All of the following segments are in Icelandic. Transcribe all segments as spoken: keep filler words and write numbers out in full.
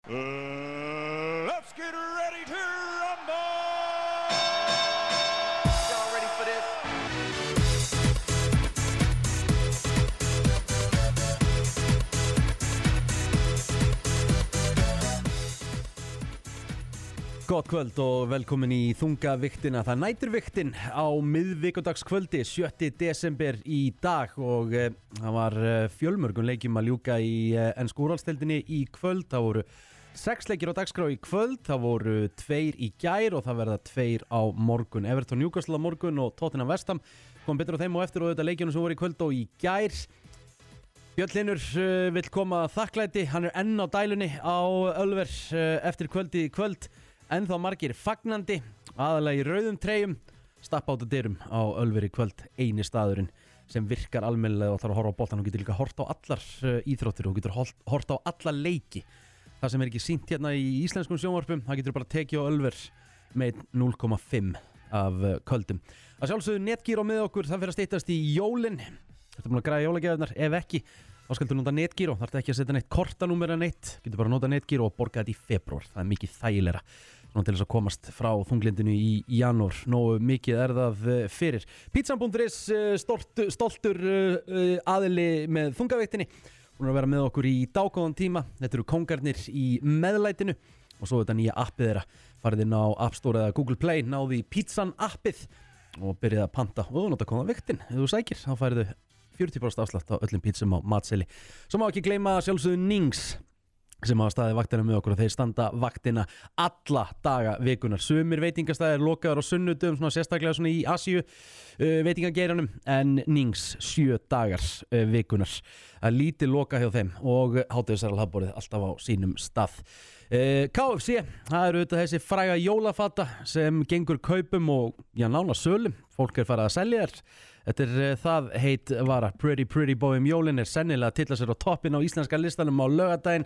Uh, let's get ready to rumble! Y'all ready for this? Gott kvöld og velkomin í þungaviktina. Það er næturviktin á miðvikudagskvöldi sjötta desember í dag og e, það var e, fjölmörgum leikjum að ljúka í e, ensku úrvalsdeildinni í kvöld. Það voru sex leikir á dagskrá í kvöld, það voru tveir í gær og það verða tveir á morgun. Everton Newcastle á morgun og Tottenham West Ham kom betur á þeim og eftir og þetta leikjunum sem voru í kvöld og í gær. Björn Hlynur uh, vill koma þakklæti, hann er enn á dælunni á Ölver uh, eftir kvöldi í kvöld. Ennþá margir fagnandi, aðalega í rauðum treyjum, stappa át að dyrum á Ölver í kvöld, eini staðurinn sem virkar almennilega og þarf að horfa á boltan og getur líka hort á allar uh, íþróttir og getur hort á alla leiki. Það sem er ekki sýnt hérna í íslenskum sjónvarpum, það getur bara tekið á Ölver með núll komma fimm af uh, kvöldum. Að sjálfsögðu Netgyro með okkur, það fyrir að styttast í jólin. Þetta er búin að græða jólagjafirnar, ef ekki, þá skaldu nota Netgyro, þarf ekki að setja neitt kortanúmer en neitt, getur bara að nota Netgyro og borga þetta í febrúar, það er mikið þægilegra. Svona til þess að komast frá þunglindinu í janúar, nógu mikið er það fyrir. Pizzan punktur is stolt, stoltur aðili með þungaviktinni, hún er að vera með okkur í dágóðan tíma, þetta eru kóngarnir í meðlætinu og svo þetta nýja appið þeirra, farið inn á App Store eða Google Play, náði Pizzan appið og byrjið að panta og þú nota kóða viktin, ef þú sækir, þá færðu fjörutíu prósent afslátt á öllum pítsum á matseli. Svo má ekki gleyma sjálfsögðu Nings sem hafa staðið vaktina með okkur og þeir standa vaktina alla daga vikunar. Sumir veitingastæðir lokaður á sunnudum, svona sérstaklega svona í Asíu uh, veitingageiranum, en Nings sjö dagar uh, vikunar. Það er lítið loka hjá þeim og hátíðisaralhafborðið alltaf á sínum stað. Uh, K F C, það eru auðvitað þessi fræga jólafata sem gengur kaupum og já, nána sölum. Fólk er farið að selja þér. Þetta er uh, það heit vara. Pretty Pretty Boy um jólin er sennilega að tilla sér á toppin á íslenska listanum á laugardaginn.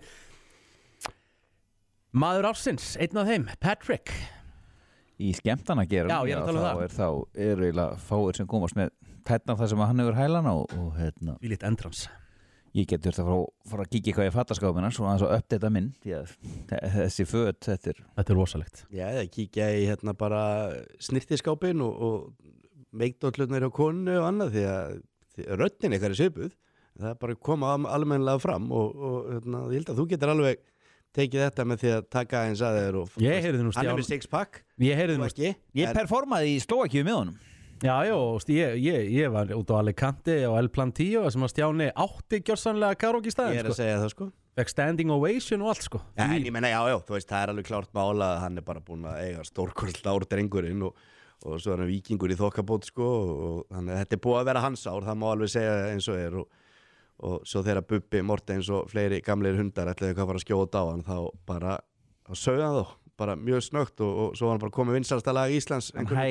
Maður ársins, einn af þeim, Patrick. Í skemmtana gerum, já, ég er að tala um það. Er, þá er eiginlega fáir sem komast með penna þar sem hann hefur hælana og, og hérna. Við lít endrans. Ég get þurft að fara, fara að kíkja eitthvað í fattaskapina svo að það uppdata minn, því að þessi föt, þetta er... Þetta er rosalegt. Já, það kíkja í hérna bara snirtiskápin og, og meikdóllurnar hjá konu og annað því að, því að röddin eitthvað er svipuð. Það er bara að koma almennilega fram og, og hérna, ég held að þú getur alveg tekið þetta með því að taka eins að þér og ég heyrði nú hann er með six pack ég heyrði nú ekki ég en... performaði í Slóvakíu með honum já, já, ég, ég, ég var út á Alicante og El Plantío sem að Stjáni átti gjörsanlega karaoke í staðinn ég er að sko. segja það sko fekk standing ovation og allt sko ja, en ég menna, já, já, þú veist, það er alveg klárt mála að hann er bara búin að eiga stórkvöld ár drengurinn og, og svo er hann víkingur í þokkabót sko og þannig að þetta er búið að vera hans ár, það má alveg segja eins og er og og svo þegar Bubbi Mortens og fleiri gamleir hundar ætlaði hvað að fara að skjóta á hann þá bara að sögja hann þá bara mjög snögt og, og svo var hann bara komið vinsælsta lag Íslands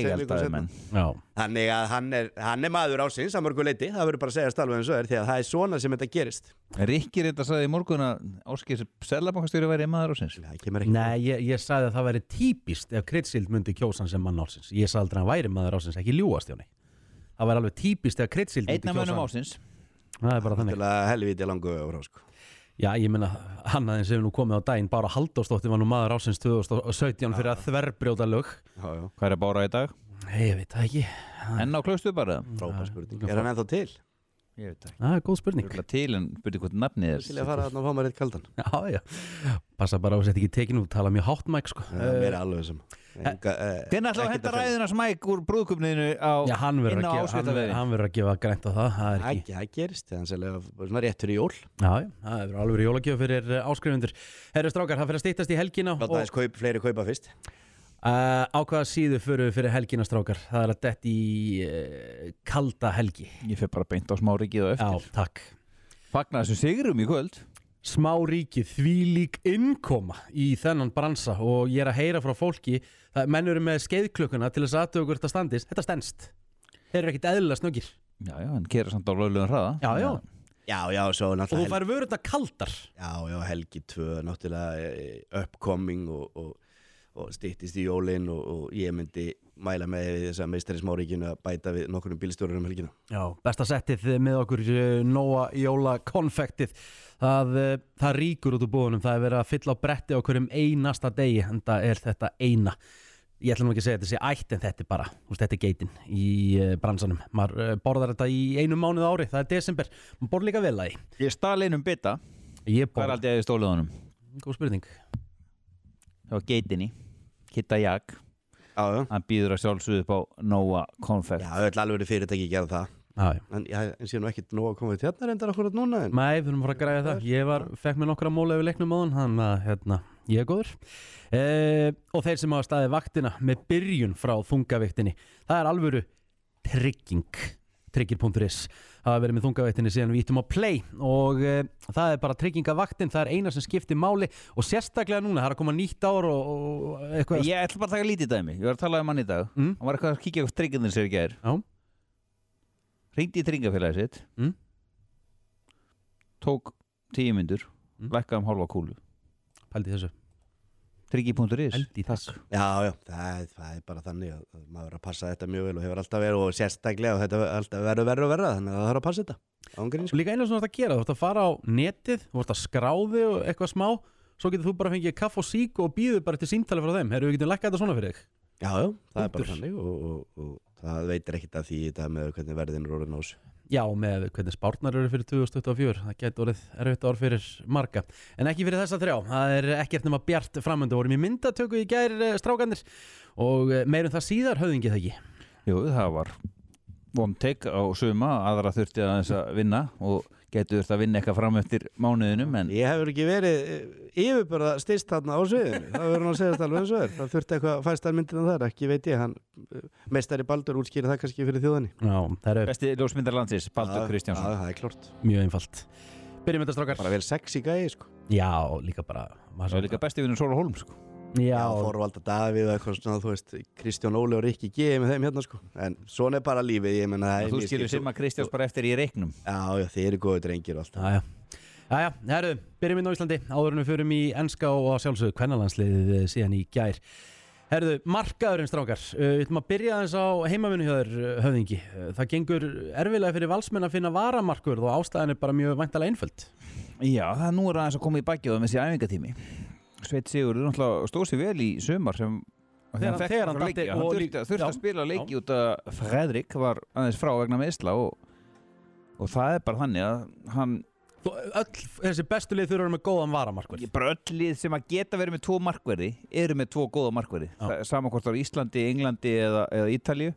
þannig að hann er, hann er maður ásins að mörgu leiti, það verður bara að segja alveg eins og er því að það er svona sem þetta gerist. Rikki reynda sagði í morgun að Ásgeir Seðlabankastjóri væri maður ásins. Nei, ég, ég sagði að það væri típist ef Krydsild myndi kjósa hann sem mann ásins. Ég sagði aldrei að hann væri maður ásins, ekki ljúga Stjáni. Það væri alveg típist ef Krydsild myndi kjósa hann. Það er bara þannig. Það er helviti langu frá sko. Já, ég meina, hann aðeins hefur nú komið á daginn, Bára Halldórsdóttir var nú maður ársins tvö þúsund og sautján fyrir að þverbrjóta lög. Já, já. Hvað er Bára í dag? Ég veit það ekki. Enn á Klaustu bara? Frábær spurning. Er hann ennþá til? Ég veit það. Það er góð spurning. Það er til en byrði hvort nafnið er. Til að fara þarna og fá maður eitt kaldan. Já, já. Passa bara að þetta ekki tekinu út, tala mjög hátt mæk sko. Já, mér er alveg sem. Hvernig ætlaðu að henda ræðina smæk úr brúðköpniðinu á já, hann verður að, að, að gefa grænt á það. Það er ekki. Það gerist, það er sérlega svona rétt fyrir jól. Já, já, það er alveg verið jólagjöf fyrir áskrifundur. Herru strákar, það fyrir að styttast í helgina. Láta aðeins kaup, fleiri kaupa fyrst. Uh, á hvaða síðu fyrir, fyrir helgina strákar? Það er að detta í uh, kalda helgi. Ég fyrir bara beint á Smárikið og eftir. Já, takk. Fagna þessum sigrum í kvöld. Smáríkið, þvílík innkoma í þennan bransa og ég er að heyra frá fólki að menn eru með skeiðklukkuna til þess að aðtöku hvort það standist. Þetta stendst. Þeir eru ekkit eðlilega snöggir. Já, já, hann kera samt á löglegum hraða. Já, já. Já, já, svo náttúrulega. Og þú fær vörurnar kaldar. Já, já, helgi tvö, náttúrulega upcoming og, og og styttist í jólin og, og ég myndi mæla með þess að meistari smáríkinu að bæta við nokkurnum bílstjórum um helgina. Já, besta settið með okkur Nóa Jóla konfektið það, það ríkur út úr búðunum, það er verið að fylla á bretti á hverjum einasta degi, en það er þetta eina. Ég ætla nú ekki að segja þetta sé ætt, en þetta er bara, úst, þetta er geitin í bransanum. Maður borðar þetta í einu mánuð ári, það er desember, maður borð líka vel að því. Ég stál einum bita. Ég borð. Hvað er aldrei að ég stólið honum? Góð spurning. Það var geitinni, Kitta Jak. Já, já. Hann býður að sjálfsögðu upp á Nóa konfekt. Já, það er alveg fyrirtæki að gera það. Já, já. En ég sé nú ekkert Nóa konfekt hérna reyndar akkurat núna. En... Nei, við erum bara að græða það. Ég var, fekk mér nokkra móla yfir leiknum á hann, þannig að hérna, ég er góður. Eh, og þeir sem hafa staðið vaktina með byrjun frá þungaviktinni, það er alvöru trygging. Tryggir punktur is hafa verið með þungaviktinni síðan við íttum á play og e, það er bara tryggingavaktin, það er eina sem skiptir máli og sérstaklega núna, það er að koma nýtt ár og, og eitthvað. Ég ætla bara að taka lítið dæmi, ég var að tala um hann í dag mm. hann var eitthvað að kíkja á tryggindir sem ég ger hringdi í tryggingafélagið sitt mm. tók tíu myndur mm. lækkaði um hálfa kúlu Pældi þessu Tryggi punktur is Pældi þessu Já, já, það, það er bara þannig að maður er að passa þetta mjög vel og hefur alltaf verið og sérstaklega og þetta alltaf verður verður og verða þannig að það þarf að passa þetta Ángríns. Og líka einu sem þú ert að gera, þú ert að fara á netið þú ert að skráði og eitthvað smá svo getur þú bara fengið kaff og sík og býður bara til símtali frá þeim, erum við getið lækkað þetta svona fyrir þig? Já, já, það er Punktur. bara þannig og, og, og það veitir ekkert að því þetta með hvernig verðin er orðin á þessu Já, með hvernig spárnar eru fyrir tvö þúsund tuttugu og fjögur það getur orðið erfitt ár fyrir marga en ekki fyrir þessa þrjá, það er ekkert nema bjart framöndu, vorum í myndatöku í gær strákanir og meirum það síðar höfðingi það ekki Jú, það var one take á suma, aðra þurfti að þess að vinna og getur þurft að vinna eitthvað fram eftir mánuðinum en Ég hefur ekki verið yfirbörða styrst þarna á sviðinu það verður nú að segja þetta alveg eins og er það þurfti eitthvað fæstar myndina þar, ekki veit ég hann meistari Baldur útskýri það kannski fyrir þjóðinni Já, það er besti ljósmyndar landsins, Baldur Kristjánsson Já, það er klart mjög einfalt Byrjum þetta strákar Bara vel sexy gæi, sko Já, líka bara Það er líka besti vinnur Sóla Hólm, sko Já, Þorvalda Davíð og eitthvað svona, þú veist Kristján Óli og Rikki G með þeim hérna, sko En svona er bara lífið, ég menna Þú skilur Simma Kristjáns bara eftir í reiknum Já, já, þeir eru góði drengir og allt Já, já, já, já, herru, byrjum inn á Íslandi áður en við förum í enska og sjálfsögðu kvennalandsliðið síðan í gær Herðu, markaðurinn strákar uh, Við ætlum að byrja aðeins á heimavinnu hjá þér uh, höfðingi uh, Það gengur erfilega fyrir valsmenn að finna varamarkur og ástæðan er bara mjög væntanlega einföld Já, það er nú er aðeins að koma í bakið á með þessi æfingatími Sveit Sigurður náttúrulega stóð sér vel í sumar sem Þegar hann- þegar hann leiki, datti hann og þurfti, líka- þurfti já, að spila leiki já. út að Fredrik var aðeins frá vegna meðsla og, og það er bara þannig að hann Þú- Öll þessi bestu lið þurfa að vera með góðan varamarkur bara öll lið sem að geta verið með tvo markverði eru með tvo góða markverði saman hvort á Íslandi, Englandi eða, eða Ítalíu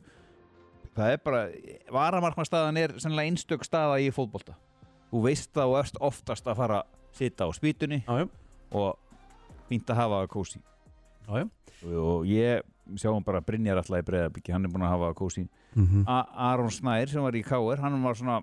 það er bara varamarkmarstaðan er sennilega einstök staða í fótbolta þú veist það og erst oftast að fara að sita á spýtunni Já, já, og fínt að hafa kósi já, já og ég sjáum bara Brynjar alltaf í Breiðabiki hann er búin að hafa kósi mm Aron Snær sem var í K R hann var svona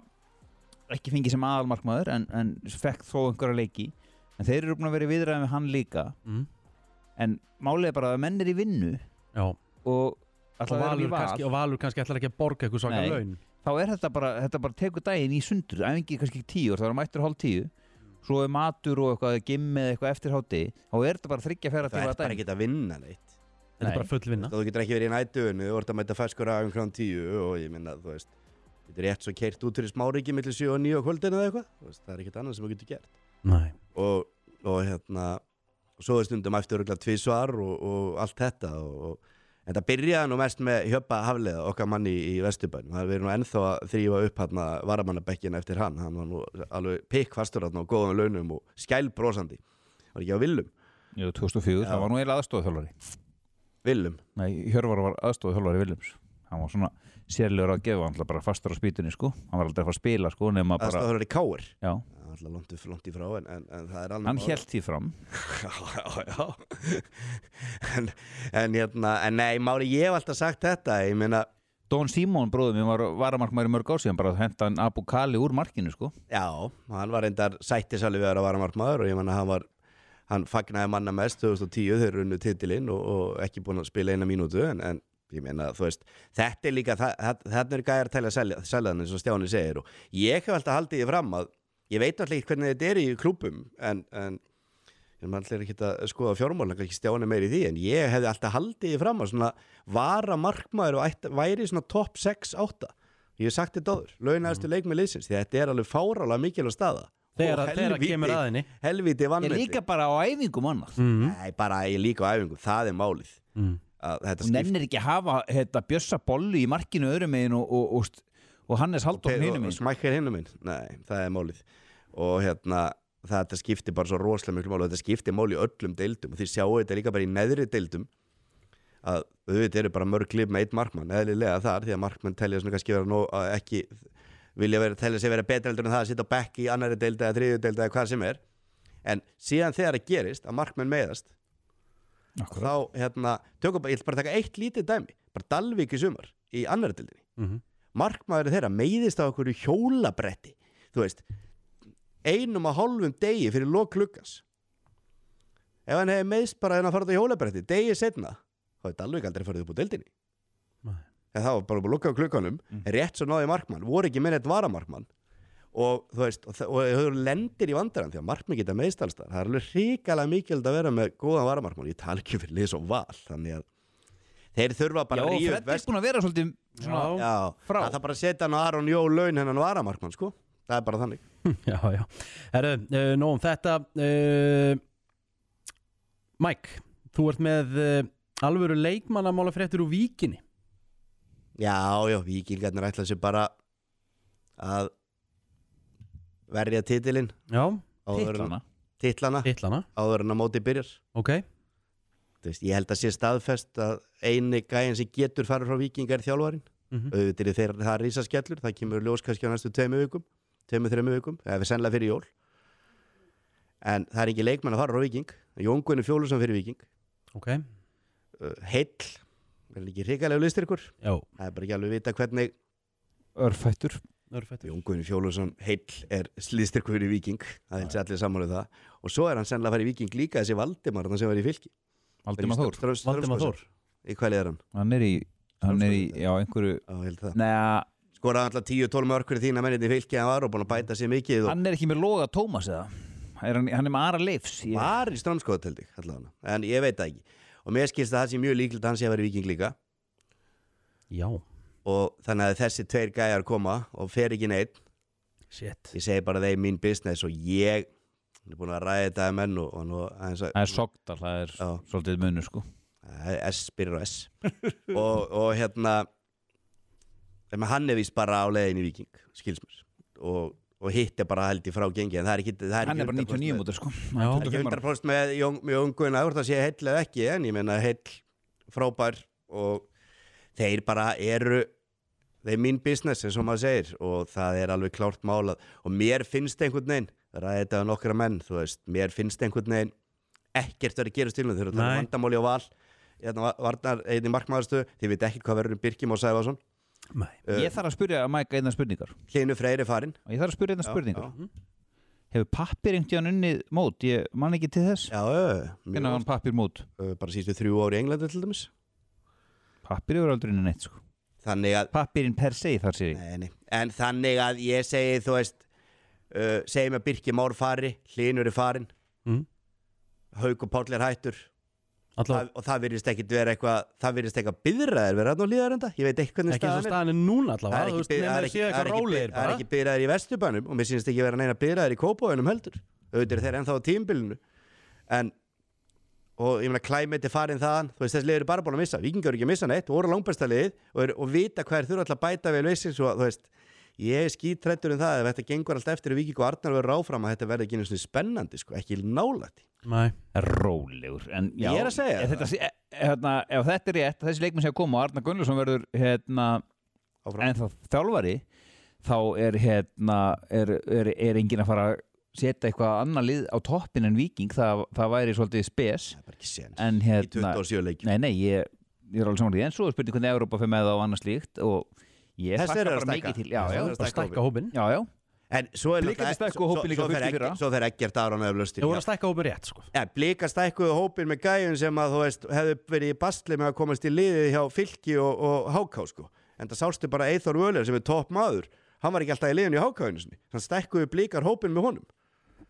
ekki fengið sem aðalmarkmaður en, en fekk þó einhverja leiki en þeir eru búin að vera í viðræðum við hann líka mm. en málið er bara að menn er í vinnu Já, og og alltaf er í Valur, val kannski, og Valur kannski ætlar ekki að borga eitthvað svaka Nei. laun þá er þetta bara, þetta bara tekur daginn í sundur æfingi kannski tíu, það er mættur hálf tíu svo er matur og eitthvað gimm eða eitthvað eftir hádegi þá er þetta bara þriggja fjara Það tíma er bara ekki að vinna neitt Þetta er Nei. bara full vinna Þú getur ekki verið í nætuðinu, þú ert að mæta ferskur af um klán tíu og ég minna, þú veist Þetta er rétt svo keirt út fyrir smáriki millir sjö og níu á kvöldinu eða eitthvað Þú veist, það er ekkert annað sem þú getur gert Nei og, og hérna og svo er stundum eftir örugglega tvisvar og, og allt þetta og, og en það byrjaði nú mest með Hjöppa Hafliða okkar manni í, í Vesturbæn það er verið nú ennþá að þrýfa upp hérna varamannabekkina eftir hann hann var nú alveg pikkfastur hérna á góðum launum og skælbrósandi var ekki á Willum Jú, tvö þúsund og fjögur, Já. það var nú eiginlega aðstofþjálfari Willum Nei, Hjörvar var aðstofþjálfari Willums hann var svona sérlegur að gefa hann alltaf bara fastur á spýtunni sko hann var aldrei að fara að spila sko nema bara aðstofþjálfari í K R Já, alltaf langt, langt í frá en, en, en það er alveg hann hélt því fram já, já, já. en, en hérna en nei, máli ég hef alltaf sagt þetta ég meina, Don Simón bróðum mér var varamarkmaður í mörg ár síðan bara að henta hann Abu Kali úr markinu sko já, hann var reyndar sættisalvi við að vera varamarkmaður og ég meina hann var hann fagnaði manna mest tvö þúsund og tíu þegar runnu titilinn og, og ekki búin að spila eina mínútu en, en ég meina þú veist þetta er líka, þarna er gæjar tæli að selja seljaðan eins og Stjáni segir og ég hef alltaf haldið því fram að ég veit alltaf ekki hvernig þetta er í klúbum en, en sem allir ekki að skoða fjármálin, ekki stjána meir í því, en ég hefði alltaf haldið í fram að svona vara markmaður og ætti, væri svona topp sex átta. Ég hef sagt þetta áður, launaðastu mm. leikmenn liðsins, því þetta er alveg fárálega mikilvæg staða. Þegar það kemur að henni. Helvíti vannmeti. Ég líka bara á æfingum annars. Mm. Nei, bara ég líka á æfingum, það er málið. Mm. Þú nefnir ekki að hafa hérna, Bjössa bollu í markinu öðrum megin og, og, og, og Hannes Halldór hinum megin. Og smækkir hinum megin, nei, það er málið. Og hérna, þetta skiptir bara svo rosalega miklu máli og þetta skiptir máli í öllum deildum og því sjáu þetta líka bara í neðri deildum að auðvitað eru bara mörg klip með eitt markmann, eðlilega þar, því að markmann telja svona kannski vera nóg að ekki vilja vera, telja sig vera betra heldur en það að sitja á bekk í annari deildi eða þriðju deildi eða hvað sem er, en síðan þegar það gerist að markmann meiðast Akkurat. Þá, hérna, tökum bara, ég ætla bara að taka eitt lítið dæmi, bara Dalvík í sumar í annari deildinni, mm-hmm. markmaður þeirra meiðist á einhverju hjólabretti, þú veist, einum og hálfum degi fyrir lok klukkans, ef hann hefði meiðst bara en að fara út á hjólabretti, degi setna, þá hefði Dalvík aldrei farið upp á deildinni. Nei. En það var bara að lukka á klukkanum, mm. rétt svo náði markmann, voru ekki minn eitt varamarkmann og þú veist, og þau eru lendir í vandarann því að markmann geta meðst alls þar. Það er alveg hrikalega mikilvægt að vera með góðan varamarkmann, ég tala ekki fyrir liðs og val, þannig að þeir þurfa bara já, að ríða Já, og Freddi er búin að vera svolítið svona já, frá. Það er bara að setja hann á Aron Jó laun hennan varamarkmann, sko. Það er bara þannig. Já, já. Herru, uh, nóg um þetta. Uh, Mike, þú ert með uh, alvöru leikmannamála fréttir úr Víkinni. Já, já, Víkingarnir ætla sér bara að verja titilinn. Já, titlana. Titlana. Titlana. Áður en að móti byrjar. Ok. Þú veist, ég held að sé staðfest að eini gæinn sem getur farið frá Víking er þjálfarinn. Mm-hmm. Auðvitað er þeir, það er rísaskellur, það kemur ljós kannski á næstu tveimur vikum, tveimur, þreimur vikum, eða sennilega fyrir jól. En það er ekki leikmenn að fara frá Víking. Jón Guðni Fjólusson fyrir Víking. Ok. Uh, heill, er ekki hrikalega liðstyrkur. Já. Það er bara ekki alveg vita hvernig Örfættur. Örfættur. Jón Guðni Fjólusson heill er liðstyrkur fyrir Víking. Það er allir saman um það. Og svo er hann sennilega að fara í Víking líka þessi Valdimar sem var í Fylki. Valdimar Þór. Ströms, Valdimar Þór. Í hvað er hann? Hann er í, hann er í, já, einhverju. Já, ég held það. Nei, skoraði alltaf tíu tólf mörk fyrir þína menninni í Fylki, hann var og búin að bæta sér mikið. Og... Hann er ekki með Loga Tómas eða? Er hann, hann er með Ara Leifs? Ég... Var í Strömskóð held ég, allavega. En ég veit það ekki. Og mér skilst að það sé mjög líklegt að hann sé að vera í Víking líka. Já. Og þannig að þessi tveir gæjar koma og fer ekki neitt. Shit. Ég segi bara þeir mín business og ég er búin að ræða þetta menn og, og nú aðeins að... Það er Sogdal, það er já. Svolítið munur sko. S byrjar á S. og, og hérna hann er vist bara á leiðin í Víking, skils mér. Og, og hitt er bara held í frá gengi, en það er ekki... Það er hann ekki er bara níutíu og níu mótur sko. Það er ekki hundrað prósent með Jón Guðna, það sé heill eða ekki, en ég meina heill frábær og þeir bara eru... Þeir mín business, eins og maður segir, og það er alveg klárt málað. Og mér finnst einhvern veginn, það er þetta nokkra menn, þú veist, mér finnst einhvern veginn ekkert verið að gera stilnum. Þeir eru að vandamáli á val, varnar einn í markmaðarstöðu, þið veit ekkert hvað verður um Birkjum og Sæfason. Nei. Uh, ég þarf að spyrja að Mæka einna spurningar. Hlynur Freyr er farinn. Ég þarf að spyrja einna spurningar. Já, já. Hefur pappir einhvern veginn unnið mót? Ég man ekki til þess. Já, já. Hvernig var hann pappir mót? Uh, bara síðustu þrjú ári í Englandi til dæmis. Pappir hefur aldrei unnið neitt sko. Þannig að pappirinn per se þar sér ég nei, nei. En þannig að ég segi þú veist uh, segjum að Birkir Már fari Hlynur er farinn mm. Hauk og Páll er hættur það, og það virðist ekkit vera eitthvað það virðist eitthvað biðraðir vera þarna og líðarenda ég veit ekki hvernig ekki staðan er ekki staðan er núna allavega það er ekki, það er ekki, það er ekki, það er ekki biðraðir í Vesturbænum og mér sýnist ekki vera neina biðraðir í Kópavoginum heldur auðvitað er þeir ennþá á tímabilinu en og ég meina Climate er farin þaðan þú veist þessi lið eru bara búin að missa Víkingar eru ekki að missa neitt voru langbæsta lið og, er, og vita hvað er þurfa alltaf að bæta vel veist svo þú veist ég er skítrættur um það ef þetta gengur alltaf eftir Víking og Arnar verður áfram að þetta verður ekki einu svona spennandi sko ekki nálægt Nei rólegur en já ég er að segja ef þetta, hérna, ef þetta er rétt þessi leikmenn sem koma og Arnar Gunnlaugsson verður hérna en þá þjálfari þá er hérna er, er, er enginn að fara setja eitthvað annar lið á toppin en Víking það, það væri svolítið spes en hérna, í tuttugu og sjö leikjum nei, nei, ég, ég er alveg saman því en svo er spurning hvernig Evrópa fyrir með það og annars líkt og ég þess þakka bara mikið til já, já, bara stækka hópin já, já en svo er Blika stækku hópin líka fyrst í fyrra svo fer Eggert Aron eflaust þú voru að stækka hópin rétt sko ja, Blika stækku hópin með gæjun sem að þú veist hefðu verið í bastli með að komast í liðið hjá Fylki og, og H K sko en það sástu bara Eyþór Völer sem er topp maður hann var ekki alltaf í liðinu í H K-inu hann stækkuði Blikar hópin með honum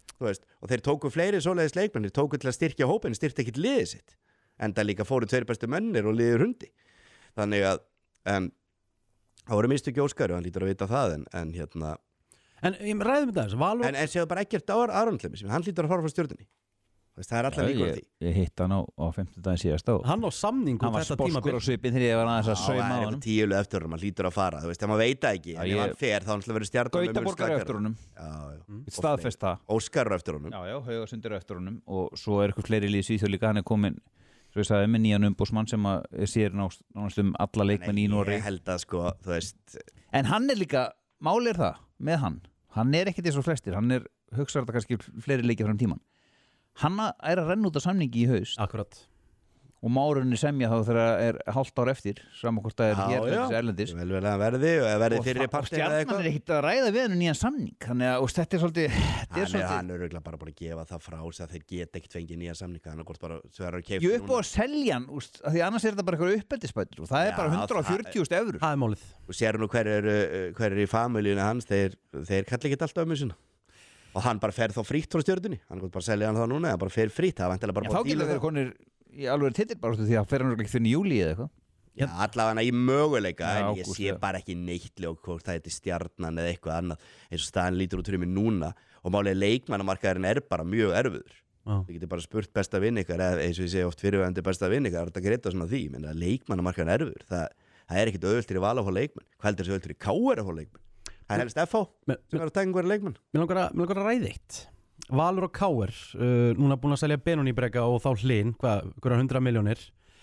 þú veist, og þeir tóku fleiri svoleiðis leikmenn, þeir tóku til að styrkja hópin, styrkja ekkit liðið sitt, en það líka fóru tveir bestu mennir og liður hundi, þannig að en, það voru mistu ekki Óskar og hann lítur að vita það, en, en hérna En ég ræðum þetta þess, Valur en, en séu bara ekkert Aron Hlemmi, hann lítur að fara frá stjórninni, það er allar líkur á því. Ég hitt hann á, á fimmtudaginn síðast á. Hann á samning Hann var sposkur á svipin þegar ég var aðeins að sauma á honum. Tíulega eftir honum, hann lítur að fara, þú veist, ef maður veit það ekki, en ef hann fer, þá hann verður stjarnan Gautaborgar eftir honum. Já, já. Mm. Staðfest það. Óskar eftir honum. Já, já, Haugasundur eftir honum og svo er eitthvað fleiri lið í Svíþjóð líka, hann er komin, svo ég sagði, með nýjan umbósmann sem að sér nánast um alla leikmenn í Noregi. Ég held að sko, þú veist. En hann er líka, máli er það með hann, hann er ekkert eins og flestir, hann er hugsaður þetta kannski fleiri leikir fram tíman. Hann er að renna út af samningi í haust. Akkurat. Og márunni semja þá þegar það er hálft ár eftir, saman hvort það er hérlendis erlendis. Vel vel að verði og verði fyrir partinn eða eitthvað. Og stjarnan er ekkert að ræða við hennu nýjan samning. Þannig að og þetta er svolítið... Hann er, svolítið... hann er örugglega bara búin að gefa það frá sig að þeir geta ekkert fengið nýjan samning. Hann er hvort bara sverar að keypta núna. Ég upp á að selja hann, úst, því annars er þetta bara eitthvað uppeldisbætur og það er bara hundrað og fjörutíu þúsund evrur. Það er málið. Og sér nú hver er, hver er í familíunni hans, þeir, þeir kalli ekkert alltaf ömmu sína. Og hann bara fer þá frítt frá stjörnunni. Hann er bara að selja hann þá núna, hann bara fer frítt. Það vantilega bara Já, þá getur þeir konir í alveg titil bara því að fer hann ekki fyrir júlí eða eitthvað. Já, allavega í möguleika, Já, en ég ágúst, sé ja. bara ekki neitt ljók hvort það heitir Stjarnan eða eitthvað annað eins og staðan lítur út fyrir mig núna og málið leikmannamarkaðurinn er bara mjög erfiður. Þið getur bara spurt besta vinn ykkar eða eins og ég segi oft fyrirvægandi besta vinn ykkar, það er ekki rétt á svona því, menn að leikmannamarkaðurinn er erfiður. Það, það er ekkit auðvöldur í val að fá leikmann. Hvað heldur þessu auðvöldur í K R að fá leikmann? Það er helst F H sem er að taka einhverja leikmann. Mér langar að, mér langar að ræða eitt. Valur og K R, uh, núna búin að selja Benoni Breka og þá Hlyn, hvað, hverja hundra miljónir.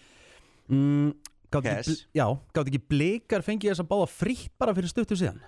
Mm, gátt ekki, já, gátt ekki Blikar fengið þess að báða frítt bara fyrir stuttu síðan.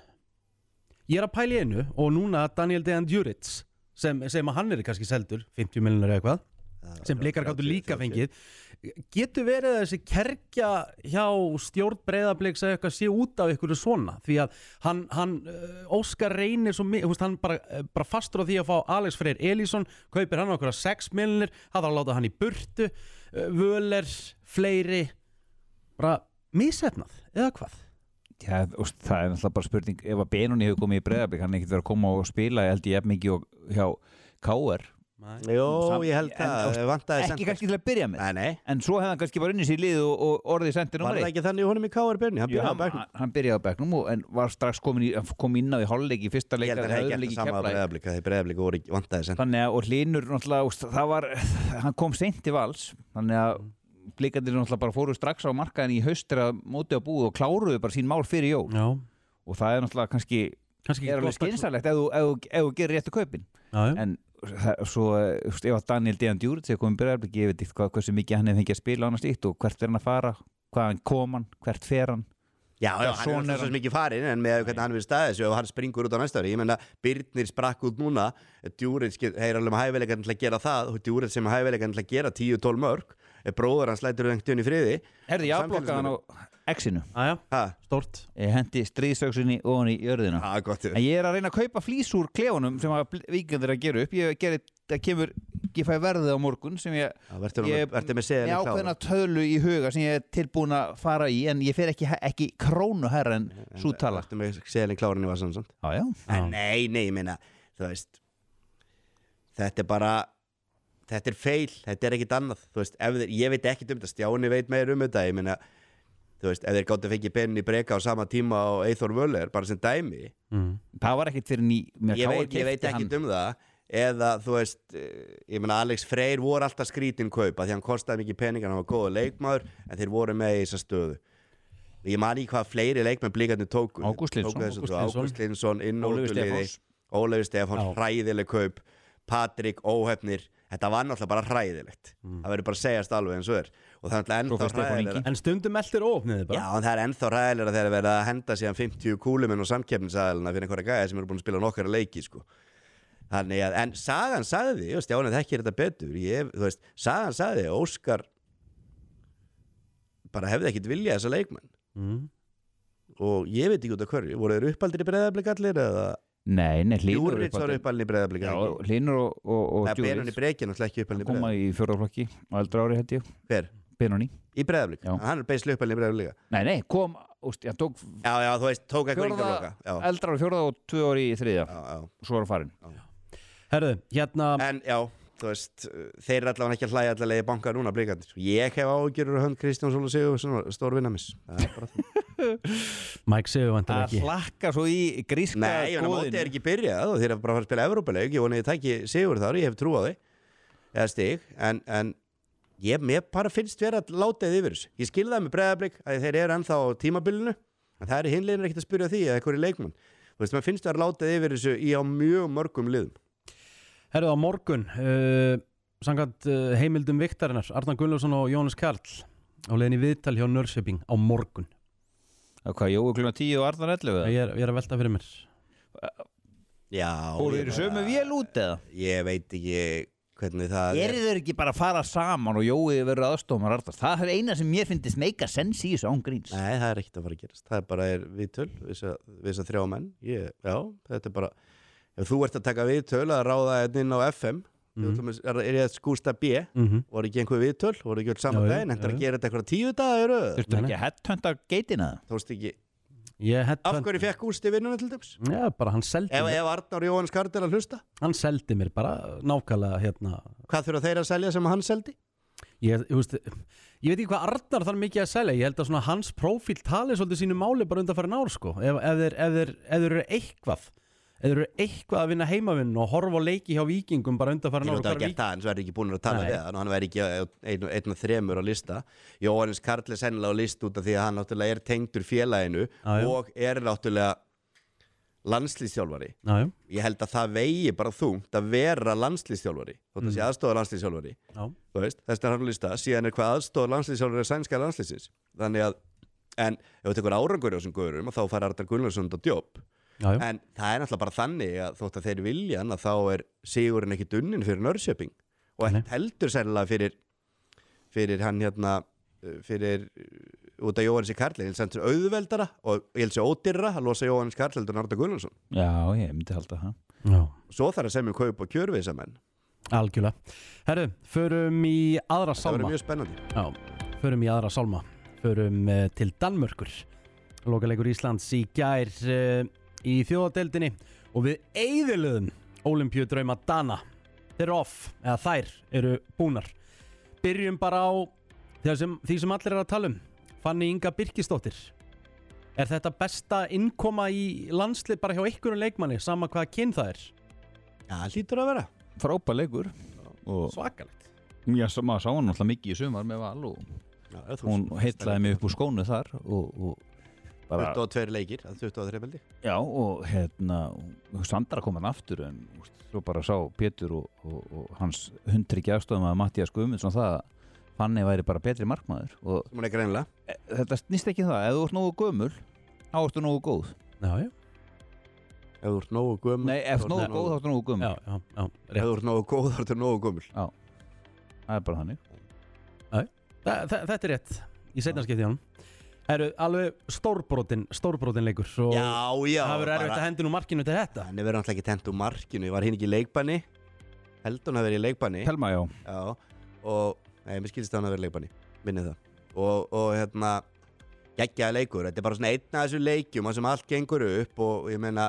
Ég er að pæla í einu og núna Daniel Dejan Djuric sem, sem að hann er kannski seldur, fimmtíu miljónir eða eitthvað, sem Blikar gáttu líka fengið. Getur verið þessi kerkja hjá stjórn Breiðabliks að eitthvað sé út af ykkur svona því að hann, hann uh, Óskar reynir svo mikið, hann bara, bara fastur á því að fá Alex Freyr Elísson, kaupir hann á okkur sex miljónir, það þarf að láta hann í burtu, uh, Völer, fleiri, bara misefnað, eða hvað? Já, úst, það er náttúrulega bara spurning, ef að Benoni hefur komið í Breiðablik, hann er ekkert verið að koma og spila, ég held ég ef mikið hjá K R. Jó, ég held að vantaði ekki kannski til að byrja með nei, nei. en svo hefði hann kannski bara unnið sér í lið og, og orðið sendir var það ekki þannig honum í K R Berni hann byrjaði á bekknum hann byrjaði á bekknum og, en var strax komin, í, kom inn á í hálfleik í fyrsta leik ég held að það ekki eftir sama Breiðablik þegar Breiðablik voru vantaði sendir þannig að og Hlynur náttúrulega það var hann kom seint til vals þannig að blikandir náttúrulega bara fóru strax á markaðin í haust þegar móti á búið og kláruðu bara sín mál fyrir jól Já. Og það er náttúrulega kannski, kannski er alveg skynsalegt ef þú, ef, ef, ef þú gerir réttu kaupin Já, en svo ef að Daniel Dejan Djuric er komin Breiðablik, ég veit ekki hvað, hversu mikið hann hefði fengið að spila á hann slíkt og hvert er hann að fara hvaðan kom hann, hvert fer hann Já, já, hann er alltaf svo mikið farin en með hvernig hann vil staðið þessu og hann springur út á næsta ári ég menna, Birnir sprakk út núna Djuric hefur alveg með hæfileikann til að gera það og Djuric sem er hæfileikann til að gera tíu til tólf mörg bróður hann slætur einhvern í friði Herði, ég afblokkaði hann á X-inu Stort Ég hendi stríðsöksinni ofan í jörðina ah, En ég er að reyna að kaupa flís úr klefunum sem að Víkingur að gera upp Ég geri, það kemur, ég fæ verðið á morgun sem ég Ég ákveðna tölu í huga sem ég er tilbúin að fara í en ég fer ekki, ekki krónu herra en svo tala Verður með seðlinn klárin í vasan ah, En nei, nei, ég meina Þú veist Þetta er bara Þetta er feil, þetta er ekkit annað Þú veist, ef þeir, ég veit ekkit um þetta Stjáni veit meir um þetta Ég meina Þú veist, ef þeir gáttu að fengið Benni Breka á sama tíma og Eyþór Völler, bara sem dæmi mm. Það var ekkit fyrir ný Ég veit, ég veit ekkit um það Eða, þú veist, ég meina Alex Freyr voru alltaf skrítin kaupa Því hann kostaði mikið pening, hann var góður leikmaður En þeir voru með í þessa stöðu Ég man ekki hvað fleiri leikmenn Blikarnir tóku Ágúst Linsson Ágúst Linsson, innótuliði Ólafur Stefáns, hræðileg kaup Patrik, óhefnir Þetta var náttúrulega bara hræðilegt mm. Það verður bara að segjast alveg eins og er Og það er ennþá hræðilega En stundum eldir óopniði bara Já, en það er ennþá hræðilega þegar það verður að henda síðan fimmtíu kúluminn og samkeppnisaðalina fyrir einhverja gæja sem eru búin að spila nokkara leiki sko. Þannig að, en Sagan sagði og Stjáni þekkir þetta betur ég, þú veist, Sagan sagði Óskar bara hefði ekkit viljað þessa leikmenn mm. og ég veit ekki út af hverju voru þeir uppaldir í Breiðablik allir eða Nei, nei, Hlynur Djuric var uppalinn í Breiðablik Já, Hlynur og, og, og Djuric Benoni Breki náttúrulega ekki uppalinn í Breiðablik koma í fjórðaflokki á eldra ári held ég Hver? Benoni Í Breiðablik, hann er beisli uppalinn í Breiðablik Nei, nei, kom, úst, ég tók Já, já, þú veist, tók eitthvað fjórða, eldra ári fjórða og tvö ári í þriðja Já, já og svo var hann farin Herðu, hérna En já, þú veist, þeir eru allavega ekki að hlæja allavega í banka núna blikarnir. Ég hef ágjörur á hönd Kristján Sóla Sigurðsson stór vinnamis. Það er bara það. Mike Sigur vantar Það ekki hlakka svo í gríska Nei, ég meina, mótið er ekki byrjað og þeir eru bara að fara að spila Evrópuleik. Ég vona ég tæki Sigur þar, ég hef trú á því. Eða stig, en, en ég, mér bara finnst vera að láta þið yfir þessu. Ég skil það með Breiðablik að þeir eru ennþá á tímabilinu, en það er hinlegin ekkert að spyrja því eða eitthvað í leikmann. Þú veist, maður finnst vera að láta þið yfir þessu í á mjög mörgum liðum. Herðu á morgun uh, samkvæmt uh, heimildum viktarinnar Arnar Gunnlaugsson og Jónas Karl á leiðin í viðtal hjá Norrköping á morgun. Og hvað, Jói klukkan tíu og Arnar ellefu? Ég er, ég er að velta fyrir mér. Já. Fóru ég þeir bara- sömu vél út eða? Ég veit ekki hvernig það Er þeir ekki bara að fara saman og Jói verður aðstofumar Arnar? Það er eina sem mér finnst meika sens í þessu án gríns. Nei, það er ekkert að fara að gerast. Það er bara er viðtöl við þess að þrjá menn. Ég, já, þetta er bara ef þú ert að taka viðtöl að ráða þetta inn á F M mm. er, er ég að skústa B mm -hmm. voru ekki einhver viðtöl, voru ekki öll saman Já, já, daginn hendur já, að já. gera þetta eitthvað tíu daga í röð. Þurftu ekki að headhunta geitina? Þú veist ekki, Ég hett af hverju fekk Gústi vinnuna til dæmis? Já, bara hann seldi Ef, mér ef Arnar Jóhann Skard er að hlusta, Hann seldi mér bara nákvæmlega hérna hvað þurfa þeir að selja sem hann seldi? Ég, ég, veist, ég veit ekki hvað Arnar þarf mikið að selja. Ég held að svona hans prófíl tali svolítið sínu máli bara undan farin ár sko. Ef, ef, þeir, ef, þeir, ef þeir eru eitthvað ef þeir eru eitthvað að vinna heimavinn og horfa á leiki hjá Víkingum bara undan farin Ég ár veit að hafa gert það, en svo er ekki búin að tala Nei. við hann og hann væri ekki einn, einn og þremur á lista. Jóhannes Karl er sennilega á lista út af því að hann náttúrulega er tengdur félaginu Já, já. og er náttúrulega landslýstjálfari. Já, já, Ég held að það vegi bara þungt að vera landslýstjálfari þótt að sé aðstofa landslýstjálfari já, þú veist, þess er hann á lista, síðan er hvað aðstofa landslýstjálfari sænska landslýsins þannig að, en ef þú tekur árangur á þessum guðurum og þá fær Arnar Gunnlaugsson á djóp, já, já. en það er náttúrulega bara þannig að þótt að þeir vilja að þá er sigurinn ekki dunnin fyrir Norrköping og Nei. ekkert heldur sérlega fyrir fyrir hann hérna fyrir út af Jóhannes Karl ég held sem auðveldara og ég held sem ódýrra að losa Jóhannes Karl heldur en Arnar Gunnlaugsson. Já, ég myndi halda það. já. Svo þarf að semja kaup og kjör við þessa menn. Algjörlega. Herru, förum í aðra Það verður sálma. mjög spennandi. Já, förum í aðra sálma. Förum uh, til Danmörkur. Lokaleikur Íslands í gær uh, í þjóðadeildinni og við eyðilöðum Ólympíudrauma Dana. Þeir eru off, eða þær eru búnar. Byrjum bara á því sem, því sem allir er að tala um. Fanny Inga Birkisdóttir. Er þetta besta innkoma í landslið bara hjá einhverjum leikmanni, sama hvaða kyn það er? Já, það hlýtur að vera. Frábær leikur. Og Svakalegt. já, svo- maður sá hann alltaf mikið í sumar með Val og Já, þú hún veist, heitlaði mig upp úr skónu þar og, og bara, tuttugu og tveir leikir, tuttugu og þrjú veldi. já, og hérna og Sandra kom hann aftur en úst, svo bara sá Pétur og, og, og hans hundryggi aðstofum að Mattías Guðmundsson það að Fanny væri bara betri markmaður og Sem hún er greinilega. e, þetta snýst ekki um það, ef þú ert nógu gömul þá ertu nógu góð. Já, já. Ef þú ert nógu gömul. Nei, ef þá nógu ertu góð þá ertu nógu gömul. Já, já, já. Ef Rétt. þú ert nógu góð, þá ertu nógu gömul. Það er bara þannig. Þa, þa, þetta er rétt. Í seinna skipti hann. Það eru alveg stórbrotin, stórbrotin leikur. Og Já, já. það verður erfitt að hendi nú markinu til þetta. Hann er verið náttúrulega ekki tent úr markinu. Ég var hinn ekki í leikbanni. Held hún að vera í leikbanni. Telma, já. Já. Og, nei, mér skilst að hann að vera í leikbanni. Minnið það. Og, og hérna, geggjaði leikur. Þetta er bara svona einn af þessu leikjum að sem allt gengur upp og ég meina,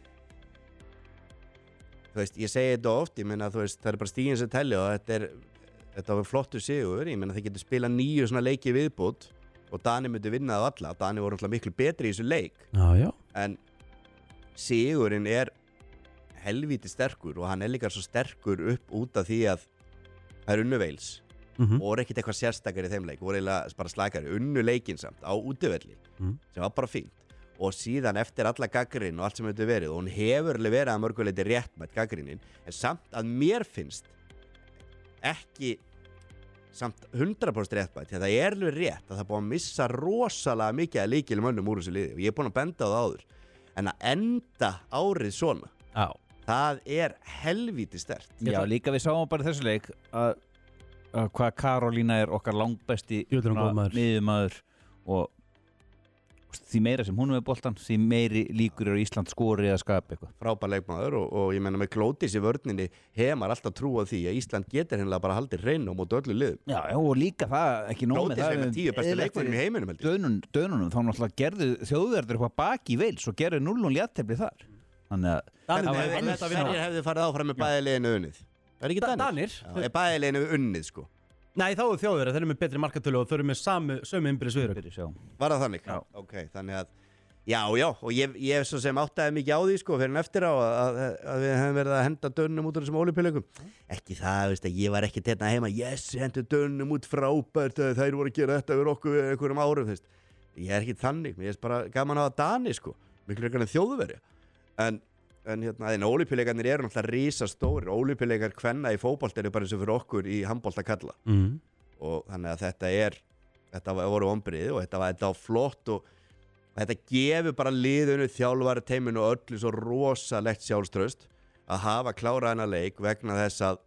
þú veist, ég segi þetta oft, ég meina, þú veist, það er bara stígin sem telli og þetta er, þetta var flottur sigur. Ég meina, þið getur spilað níu svona leiki viðbútt og Dani myndi vinna það alla. Dani voru náttúrulega miklu betri í þessu leik. Já, já. En sigurinn er helvíti sterkur og hann er líka svo sterkur upp út af því að það er unnu Veils Mm og voru ekkert eitthvað sérstakar í þeim leik, voru eiginlega bara slakari, unnu leikinn samt á útivelli Mhm. sem var bara fínt og síðan eftir alla gaggrín og allt sem hefur verið og hún hefur alveg verið að mörguleiti réttmætt gaggrínin en samt að mér finnst ekki samt hundrað prósent réttmætt því að það er alveg rétt að það er búið að missa rosalega mikið að líkilum önnum úr þessu liði og ég er búin að benda á það áður en að enda árið svona Já. það er helvíti stert. Já, líka við sáum bara í þessu leik að, að hvað Karolína er okkar langbesti Jú, þetta er hún góð maður. miðjumaður og því meira sem hún er með boltan því meiri líkur er Ísland skori að skapa eitthvað. Frábær leikmaður og, og ég menna með Glódís í vörninni hefur alltaf trú á því að Ísland getur hennilega bara haldið hreinu á móti öllu liðum. Já, já, og líka það, ekki nóg með Glódís það er með tíu bestu leikmannum í heiminum held ég. dönun, dönunum, þá náttúrulega gerðu þjóðverður eitthvað baki í Veils og gerðu null og jafntefli þar Þannig að Danir það var- hefðu þetta að vinna. Hverjir hefðu farið áfram með bæðileginu unnið? Það er ekki Da- Danir? Danir? Já, er bæðileginu unnið sko? Nei, þá er þjóðverið, þeir eru með betri markatölu og þeir eru með samu, sömu innbyrðis viðrögg. Fyrir sjá. Var það þannig? Já. Ok, þannig að Já, já, og ég, ég svo sem áttaði mikið á því sko fyrir en eftir á að, að, að við hefum verið að henda dönnum út úr þessum ólympíuleikum. Ekki það, veist að ég var ekki hérna heima, yes, hendur dönnum út frábært að þær voru að gera þetta yfir okkur við einhverjum árum, veist. Ég er ekki þannig, mér er bara gaman að hafa Dani sko, miklu ekki en þjóðverja. En, en hérna, en ólympíuleikarnir eru náttúrulega risastórir, ólympíuleikar kvenna í fótbolt eru bara eins og fyrir okkur í handbolta kalla. Mm. Og þannig að þetta er, þetta voru vonbrigði og þetta var, þetta var flott og þetta gefur bara liðinu, þjálfari teiminu og öllu svo rosalegt sjálfstraust að hafa klárað hennar leik vegna þess að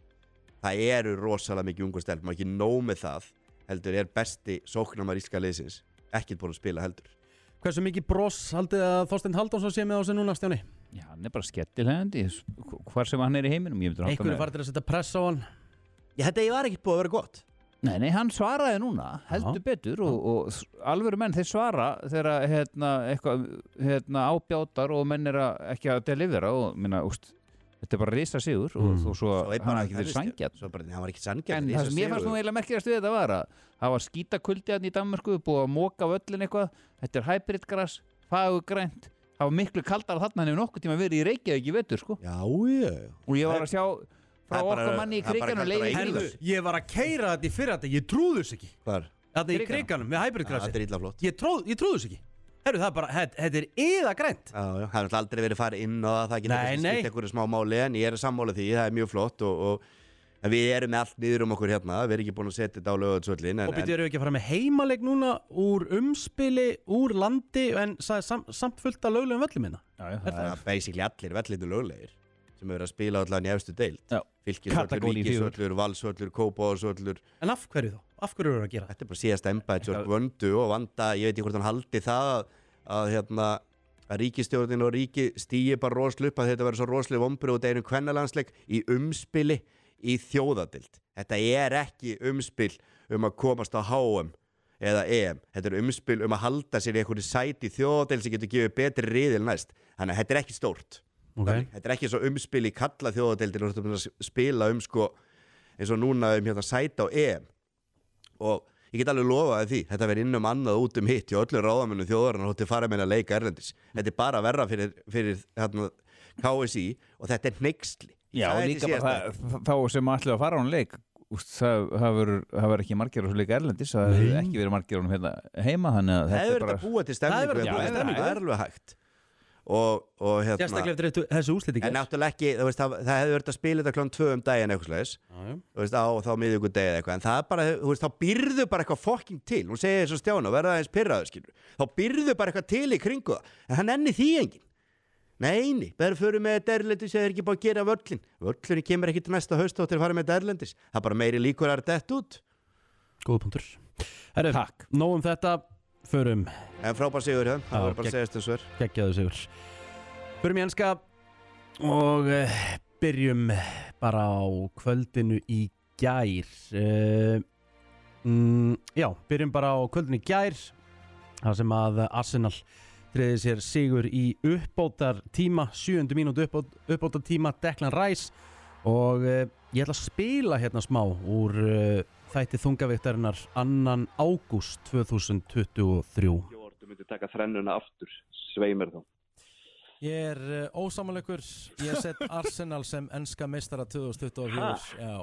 það eru rosalega mikið ungu stelpum og ekki nóg með það heldur er besti sóknarmaður íslenska liðsins ekkert búin að spila heldur. Hversu mikið bros haldið að Þorsteinn Halldórsson sé með á sig núna, Stjáni? Já, hann er bara skettilegandi hvar sem hann er í heiminum. Einhverju farið til að setja press á hann? Já, þetta var ekkert búið að vera gott. Nei, nei, hann svaraði núna, heldur Já. betur og, og alvöru menn þeir svara þegar hérna, eitthvað hérna, ábjátar og menn er að, ekki að delivera og minna, úst, þetta er bara risa sigur og Mm. þó svo Svo er hann bara er ekki fyrir sangjart. Svo bara, hann var ekki sangjart. En það sem ég fannst nú eiginlega merkilegast við þetta var að það var skítakuldi hann í Danmörku, búið að móka völlin eitthvað, þetta er hybridgras, fagugrænt, það var miklu kaldara þarna en hefur nokkuð tíma verið í Reykjavík í vetur sko. Já, já. Og ég var að sjá frá Það er bara- okkar manni í það er bara kriganum kaldara leiði í Herðu, grífur. ég var að keira þetta í fyrra þetta, ég trúðu þess ekki. Hvar? Þetta í Kriganum? kriganum, með Já, hybridgrassi. þetta er illa flott. Ég, tróð, ég trúðu þess ekki. Herru, það er bara, þetta þetta er yða grænt. Já, já, það er náttúrulega aldrei verið farið inn og það getur Nei, kannski nei. skipt einhverju smá máli en ég er að sammála því, það er mjög flott og, og en við erum með allt niður um okkur hérna, við erum ekki búin að setja þetta á lögutsvöllin Og byrju, eru ekki að fara með heimaleik núna úr umspili, úr landi en sagði sam, samt fullt að löglegum völlum minna? Já, já, Er það það er basically allir vellinu löglegir sem hefur verið að spila allan í efstu deild Já. Fylkisvöllur, Kategóri fjögur. Víkisvöllur, Valsvöllur, Kópavogsvöllur En af hverju þá? Af hverju eru að gera þetta? Þetta er bara síðast embæði Jörg Vöndu og Vanda, ég veit ekki hvort hann haldi það að, að hérna að ríkisstjórnin og ríki stíi bara roslu upp að þetta verður svo roslu vombrið og deginum kvennalandsleik í umspili í þjóðadild. Þetta er ekki umspil um að komast á H M eða E M. Þetta er umspil um að halda sér í einhverju sæti í þjóðadild sem getur gefið betri riðil næst. Þannig að þetta er ekki stórt. Okay. Þetta er ekki svo umspil í kalla þjóðadildin og þetta er að spila um sko eins og núna um hérna sæti á E M. Og ég get alveg lofaði því, þetta verður inn um annað út um hitt og öllu ráðamönnum þjóðarinnar hótti fara með að leika erlendis. Þetta er bara verra fyrir, fyrir hérna, K S I og þetta er hneyksli. Já, Það og er líka til bara síðasta. það, þá sem ætlaðu að fara á hann leik úst, það, það verður það verður ekki margir á svo leika erlendis það hefur ekki verið margir á hann hérna heima þannig að Það þetta hefur er verið bara að búa til Það hefur stemningu verið að búa til hérna. stemningu. Það er alveg hægt og, og hérna Sérstaklega eftir þetta- þessu úsliti en náttúrulega ekki, þú veist, það, það hefur verið að spila þetta klón tvö um daginn eitthvað slags þú veist, á þá miðvíkur degi eða eitthvað en það er bara, þú veist, þá byrðu bara eitthvað fucking til hún segir þessu Stjána, verða aðeins pirraður skilur þá byrðu bara eitthvað til í kringu það en hann enni því engin neini, beður fyrir með þetta erlendis eða er ekki búið að gera völlin völlin kemur ekki til næsta haust áttir að fara með þetta erlendis það er bara meiri líkur að þetta út Góð punktur. Herru, Takk. nóg um þetta, förum en frábær sigur það, það Já, var bara gegn- að segja þessu er geggjaðu sigur. Förum í enska og uh, byrjum bara á kvöldinu í gær. Uh, mm, já, byrjum bara á kvöldinu í gær þar sem að Arsenal treði sér sigur í uppbótar tíma, sjöundu mínútu uppbót, uppbótar tíma, Declan Rice og uh, ég ætla að spila hérna smá úr uh, þætti þungavíktarinnar annan ágúst tvö þúsund tuttugu og þrjú. Þú myndir taka þrennuna aftur, sveimir þá. Ég er uh, ósamanleikur, ég set Arsenal sem enska meistara tvö þúsund tuttugu og fjögur. Já.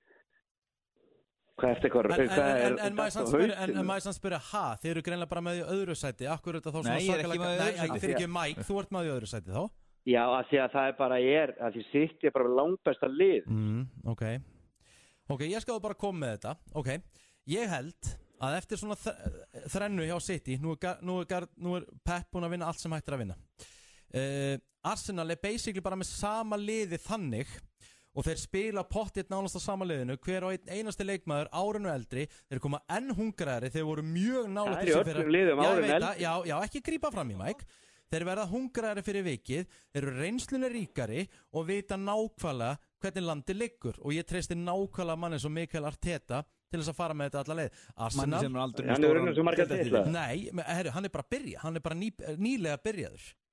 Hvað eftir hvað? En, en, hvað en, er en, en maður samt þetta á spyrja, en, hausinn? en maður samt spyrja, ha, þið eru greinlega bara með í öðru sæti, akkur er þetta þá svona Nei, ég er ekki svakalega- með í öðru Nei, sæti. fyrir ekki Mike, þú ert með í öðru sæti þá. Já, að því að það er bara er, að því sitt er bara langbesta lið. Mm, ok. Ok, ég skal bara koma með þetta. Ok, ég held að eftir svona þ- þrennu hjá City, nú er, Gar- nú, er, Gar- nú er Pep búin að vinna allt sem hægt er að vinna. Uh, Arsenal er basically bara með sama liði þannig og þeir spila pottitt nánast á sama liðinu, hver á einn einasti leikmaður árinu eldri, þeir koma enn hungraðri, þeir voru mjög nálægt Það er í þessu öllum fyrir- liðum Já, ég árinu veit eldri. það, Já, já, ekki grípa fram í Mike. Þeir verða hungraðri fyrir vikið, þeir eru reynslunni ríkari og vita nákvæmlega hvernig landi liggur og ég treysti nákvæmlega manni svo Mikael Arteta til þess að fara með þetta alla leið. manni Arsenal, sem er aldrei Hann hefur unnið svo marga titla. nei, me- herru, hann er bara að byrja, hann er bara ný, nýlega byrjaður.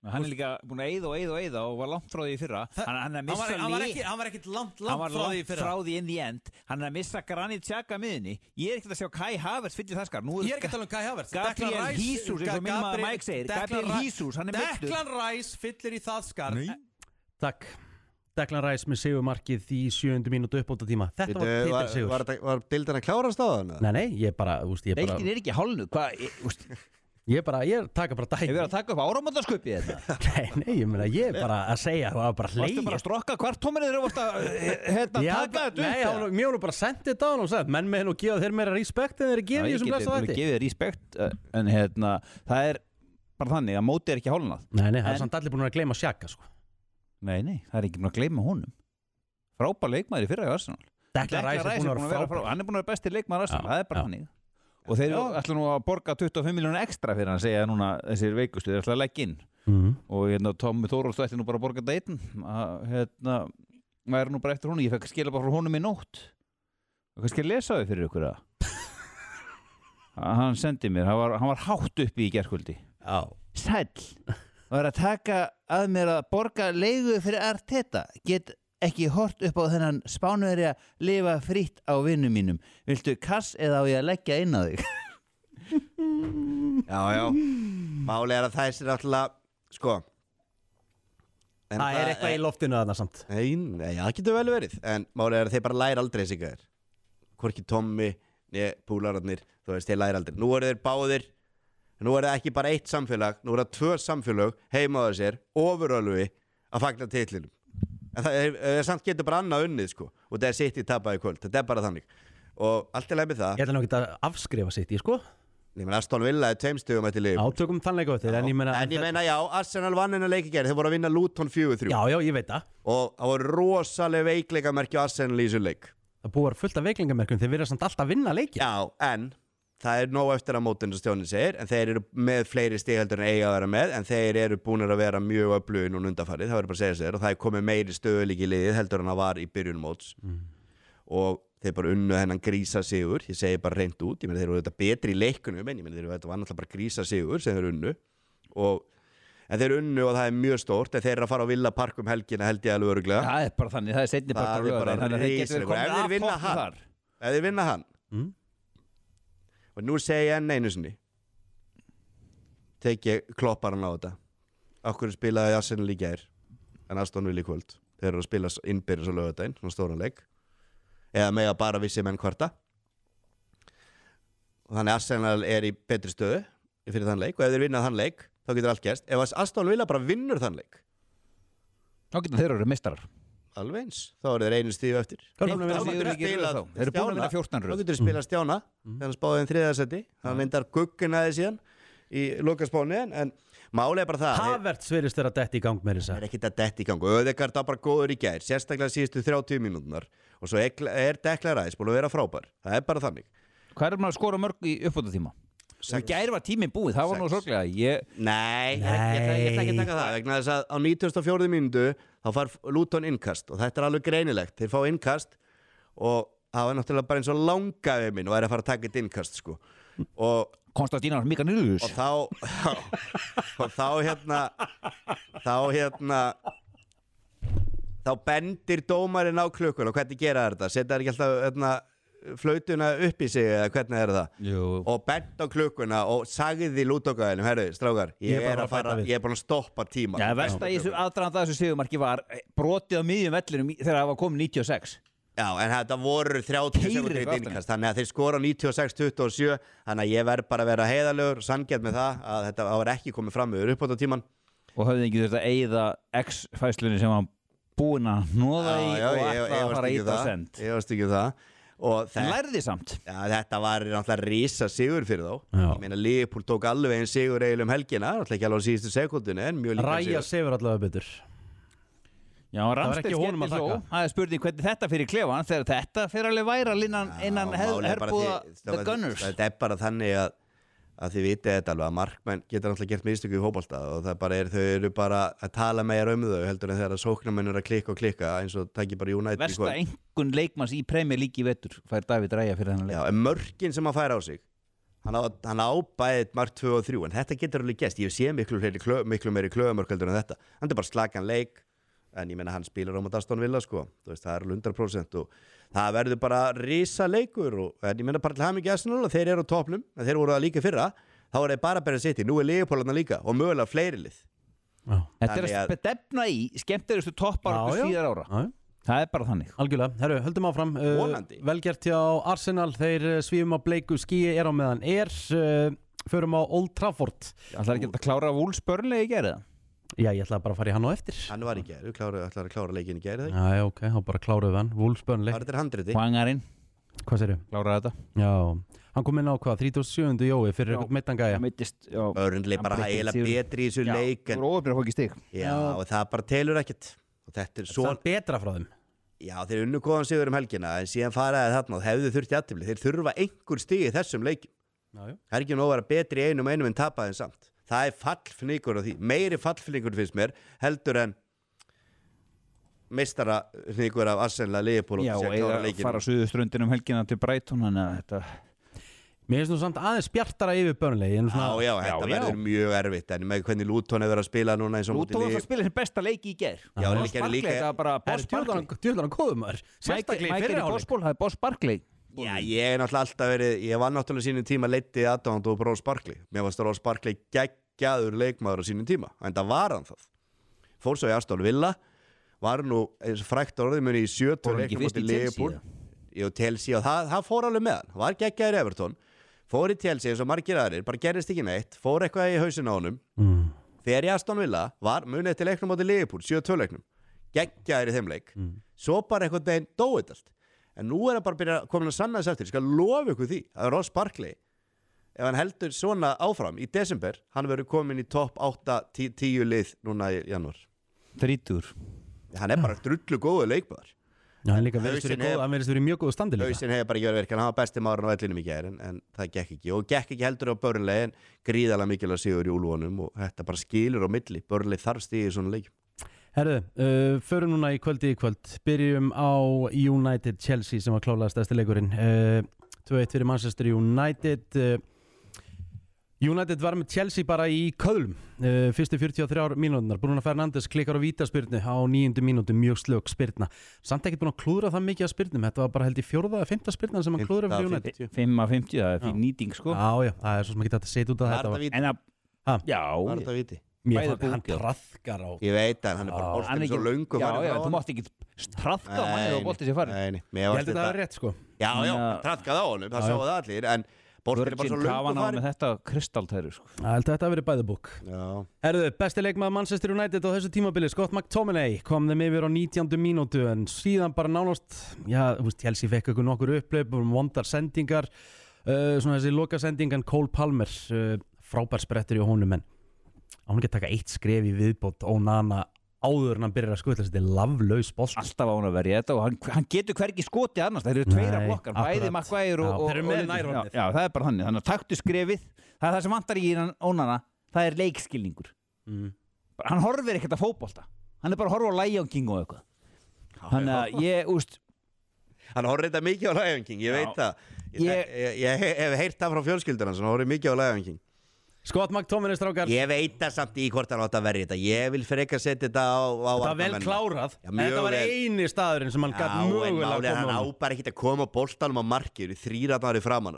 Hann er líka búin að eyða og eyða og eyða og var langt frá því í fyrra. Þa- Hann, hann, er að Hann missa var, hann var lið- ekki, hann var ekkit langt, hann langt var frá því í langt fyrra frá því in the end. Hann er að missa Granit Xhaka miðinni. Ég er ekkert að sjá Kai Havertz fyrir það skar. Nú Ég er ekki að tala um Kai Havertz Gabriel Declan Rice- Jesus, eins og minn maður Gabriel- Mike segir. Declan Gabriel Ri- Jesus, hann er meiddur. Declan Rice fyllir í það skar Nei. Takk Declan Rice með sigurmarkið í sjöundu mínútu uppbóta tíma Þetta var Bíddu, var, titilsigur var, var, var deildin að klárast á þann? Nei, nei, ég bara, úst, ég bara Deildin er ekki hálnu. Hvað, ég- úst, Ég bara, ég taka bara Ég dæmi verið að taka upp áramótasköpið þetta. Nei, nei, ég meina, ég er bara að segja Það var bara Varstu hleyja bara að strokka kvartóminni þegar þú varst að eh, hérna, Já, taka þetta upp? nei, eða? hann- mér var nú bara sendið þetta á hann og sagði Menn með henn og gefa þeir meira respekt en þeir eru Já, gefið í ég þessum geti blessa alveg þætti gefið þér respekt eh, en hérna, það er bara þannig að mótið er ekki hálnað. Nei, nei, það En- er samt allir búin að gleyma Xhaka sko. Nei, nei, það er ekki búin að gleyma honum. Frábær leikmaður í fyrra í Arsenal. Declan Rice er búin að vera frá, frábær hann er búin að vera besti leikmaður Arsenal, Já, það er bara já. þannig. Og þeir ætla nú að borga tuttugu og fimm miljónir ekstra fyrir hann segja núna þessir veikustu, þeir ætla að leggja inn. mm. Og hérna Tommi Þóróls ætti nú bara að borga þetta einn. Að, Hérna, maður er nú bara eftir honum, ég fekk skila bara frá honum í nótt. Og kannski að lesa þau fyrir ykkur það. Hann sendi mér, hann var, hann var hátt uppi í gærkvöldi. Já Sæll, var að taka að mér að borga leigu fyrir Arteta. Get ekki hort upp á þennan Spánverja að lifa fritt á vinnum mínum. Viltu kass eða á ég að leggja inn á þig? Já, já Máli er að það er alltaf Sko en Það er eitthvað í loftinu þarna samt Nei, nei, það getur vel verið En máli er að þeir bara læra aldrei sig að þeir Hvorki Tommi, nei, púlararnir Þú veist, þeir læra aldrei Nú eru þeir báðir Nú er það ekki bara eitt samfélag Nú er það tvö samfélag heimaður sér Ofurölugi að fagna titlinum En það er, er samt getur bara annað unnið sko Og það er sitt í tapaði kvöld Þetta er bara þannig Og allt er leið með það Ég ætla nú ekki að afskrifa sitt í sko Ég meina Aston Villa er tveim stigum eftir liðbúl Átökum þannleika á þeir En ég meina En ég meina já, Arsenal vann hennar leiki gerð Þeir voru að vinna Luton fjögur þrjú Já, já, ég veit það Og það voru rosalega veikleikamerki á Arsenal í þessu leik Það búið fullt af veiklingamerkjum Þeir verða samt alltaf að vinna leiki Já, en það er nóg eftir að mótin sem Stjóni segir En þeir eru með fleiri stig heldur en eiga að vera með En þeir eru búinir að vera mjög öflugir núna undanfarið Það verður bara að segja sér Og það er komið meiri stöðuleiki í liðið heldur en það var í byrjun móts mm. Og þeir bara unnu hennan grísa sigur Ég segi bara reynd út Ég meina þeir eru þetta betri í leikunum En ég meina þeir eru þetta var náttúrulega bara grísa sigur sem þeir unnu og, En þeir unnu og það er mjög stórt En þeir eru að fara á Villa Park um helgina held ég alveg örugglega Það er bara þannig, það er seinni Það partur er bara þannig að þeir getur risalegur. komið Ef þeir af vinna toppnum hann. þar. Ef þeir vinna hann Mm. Og nú segi ég enn einu sinni Tek ég klopparan á þetta Akkur spilaði Arsenal í gær En Aston Villa í kvöld Þeir eru að spila innbyrðis á laugardaginn Svona stóran leik Eða með að bara vissi menn kvarta Og þannig Arsenal er í betri stöðu Fyrir þann leik Og ef þeir vinna þann leik Þá getur allt gerst Ef Aston Villa bara vinnur þann leik Þá getur þeir eru meistarar. Alveg eins Þá eru þeir einu stíu eftir Þá erum við Þá að getur þeir ekki röð þá. Þeir eru búin að vinna fjórtán Þá röð. getur þeir spila Stjána Þegar hann spáði þeim þriðasetti Það myndar guggin aðeins síðan Í lokaspáni en, en máli er bara það þeir- Havertz verðist þeirra dett í gang með þess Það er ekkert að detti í gang og Öðegard var bara góður í gær sérstaklega síðustu þrjátíu mínúturnar og svo er, er Declan Rice búin að vera frábær það er bara þannig Hvað er maður að skora mörg í uppbótartíma? Í gær var tíminn búið, það var nú Sex. sorglega. Ég, Nei, Ég, ég, ég ætla ekki að taka það vegna þess að á nítugasta og fjórðu mínútu þá far Luton innkast og þetta er alveg greinilegt þeir fá innkast og það var náttúrulega bara eins og langaði minn og er að fara að taka eitt innkast sko og Konstantínar Mika Nýrjus. og þá og þá hérna þá hérna þá bendir dómarinn á klukkuna og hvernig gera þetta setja þær ekki alltaf hérna, flautuna upp í sig eða hvernig er það Jú. og bent á klukkuna og sagði lútókaðinum herru, strákar, ég, Ég er bara er að að fara bæta við. ég er búin að stoppa tíma Já, versta í þessu aðdraðanda þessu sigurmarki var eh, brotið á miðjum vellinum í- þegar það var komið níutíu og sex. Já, en þetta voru þrjátíu Keyrir sekúndur í eitthvað aftan. innkast þannig að þeir skora níutíu og sex tuttugu og sjö þannig að ég verð bara að vera heiðalegur og sanngjarn með það að þetta var ekki komið fram yfir uppbótartíman Og höfðu ekki þurft að eyða X-fæslunni sem var búin að hnóða í og ætla að fara í það send. Ég varst ekki það og En þetta, lærði samt. ja, þetta var náttúrulega rísa sigur fyrir þá Já. ég meina Liverpool tók alveg einn sigur eiginlega um helgina náttúrulega ekki alveg á síðustu sekúndinu en mjög líka Ræja sefur allavega betur Já, var Ramstedt ekki honum að skellir svo. þakka. Það er spurning hvernig þetta fyrir klefan þegar þetta fyrir alveg væral innan, innan Já, her, málið er bara herbúða því- The Gunners. Þetta er bara þannig að að þið vitið þetta alveg að markmenn geta náttúrulega gert mistöku í fótbolta og það bara er, þau eru bara að tala meira um þau heldur en þegar sóknarmenn eru að klikka og klikka eins og takki bara United í Versta kvöld. engun leikmanns í Premier League í vetur fær David Ræja fyrir þennan leik. Já, en mörkin sem hann fær á sig hann á, hann á bæðið mark tvö og þrjú en þetta getur alveg gæst, ég sé miklu, klö, miklu meiri klöfumörköldur en þetta, hann er bara slagan leik en ég meina hann spilar á móti Aston Villa sko, þú veist, það er hundra prósent og það verður bara risa leikur og en ég meina bara til ham ekki Arsenal þeir eru á toppnum, en þeir voru það líka í fyrra þá er þeir bara berið sitt í, nú er Liverpool líka og mögulega fleiri lið Já. Þetta er að stefna í skemmtilegustu toppar síðar ára já, já. Það er bara þannig Algjörlega, herru, höldum áfram uh, Velgert hjá Arsenal, þeir uh, svífum á bleiku skíi er á meðan er uh, förum á Old Trafford Það er ekki að klára Wolves Burnley í gerða Já, ég ætlaði bara að fara í hann og eftir Hann var í gerð, þú ætlaði að klára leikin í gerð Já, já, ok, þá bara kláruðu hann Wolves Burnley Var þetta handriti? Hvangarinn Hvað segirðu? Klára þetta Já, hann kom inn á hvað, þrítugasta og sjöunda jói fyrir eitthvað meitangæja Burnley bara hægilega betri í þessu leik Já, þú eru óöfnir að fá ekki stig Já, og það bara telur ekkert og þetta er svo Það er betra frá þeim Já, þeir unnu góðan sigur um helgina en síðan faraði þarna og hefðu þurft jafntefli þeir þurfa einhver stig í þessum leikim Já, já. Það er ekki nóg að vera betri í einum og einum en tapa þeim samt Það er fallfningur á því meiri fallfningur finnst mér heldur en meistarafningur af Arsenal að Liverpool Já, og eða fara suðuströndin um helgina til Brighton þannig að þetta Mér finnst nú samt aðeins bjartara yfir Burnley svona... Já, já, þetta já, verður já. mjög erfitt en með hvernig Luton hefur verið að spila núna eins og Luton var að spila sem besta leiki í ger Já, það líka líka Það var bara Boss Barkley Djúðlan góðum maður Sérstaklega í fyrirháleik Það er Boss Barkley Já, ég er náttúrulega alltaf verið Ég var náttúrulega sínum tíma leiddi aðdáðand og Boss Barkley Mér varst Boss Barkley geggjaður leikmaður á sínum tíma en það var hann það Fór svo í Aston Villa var nú eins og frækt orðið muni í sjötíu leiknum á Liverpool Jú, Chelsea og það, það fór alveg með hann var geggjaður Everton fór í Chelsea eins og margir aðrir, bara gerist ekki neitt fór eitthvað í hausinn á honum mm. þegar í Aston Villa var munið til leiknum á til Liverpool, sjötíu leiknum geggjaður í þeim leik mm. svo bara eitthvað deginn dóið allt en nú er það bara byrja, komin að sanna þess eftir ég skal lofa ykkur því, það er Ross Barkley ef hann heldur svona áfram í desember, hann verður komin í topp átta til tíu lið núna í janúar þrítur hann er bara drullu góðu leikmaður Já, hann líka verðist verið mjög góðu standi líka. Hausinn hefur bara ekki verið verið, hann var besti maðurinn á vellinum í gær en, en það gekk ekki og gekk ekki heldur á Burnley en gríðalega mikilvæg sigur í úlvonum og þetta bara skilur á milli, Burnley þarf stig í svona leik. Herðu, uh, förum núna í kvöldi í kvöld, byrjum á United Chelsea sem var klálega stærsti leikurinn, uh, tvö eitt fyrir Manchester United, uh, United var með Chelsea bara í köðlum uh, fyrstu fjörutíu og þrjár mínúturnar Bruno Fernandes klikkar á vítaspyrnu á níundu mínútu mjög slök spyrna samt ekkert búin að klúðra það mikið að spyrnum þetta var bara held í fjórða eða fimmta spyrna sem hann klúðra fyrir United fimm af fimmtíu, það er fyrir nýting sko Já, já, það er svo sem ekki þetta að setja út af þetta Var En að, já Var þetta viti? Mér fann hann traðkar á Ég veit að hann er bara boltinn svo löngu Já, já, þú mátt ekki traðka á manni og boltinn sér farin Ég held þetta er rétt sko Já, já, traðkað á honum, það sáu það allir en boltinn er bara svo löngu farin með þetta kristaltæru sko. Ég held þetta að verið bæðubúk Herðu, besti leikmaður Manchester United á þessu tímabili Scott McTominay kom þeim yfir á nítjándu mínútu en síðan bara nánast já, þú veist, Chelsea fekk ykkur nokkur upplöp um vondar sendingar uh, svona þessi lokasendingan Cole Palmer uh, frábær sprettur í honum en hann ekki að taka eitt skref í viðbót Onana áður en hann byrjar að skutla þetta er laflaus boll alltaf á hann að verja þetta og hann, hann getur hvergi skoti annars það eru tveira blokkar, bæði Maguire og, og, og, og já, það er bara þannig þannig að taktu skrefið, það er það sem vantar í Onana, það er leikskilningur mm. hann horfir ekkert að fótbolta hann er bara að horfa á Lion King og eitthvað þannig að ég, úst hann horfir þetta mikið á Lion King, ég veit það ég, ég, ég, ég hef heyrt það frá fjölskyldur hans hann horfir mikið á Lion King Scott McTominay strákar Ég veit það samt í hvort hann átt að verja þetta Ég vil frekar setja þetta á, á Það var vel klárað Já, Þetta var eini staðurinn sem hann gætt mögulega að koma hann á bara ekki að koma boltanum á markið þrýratnar í framann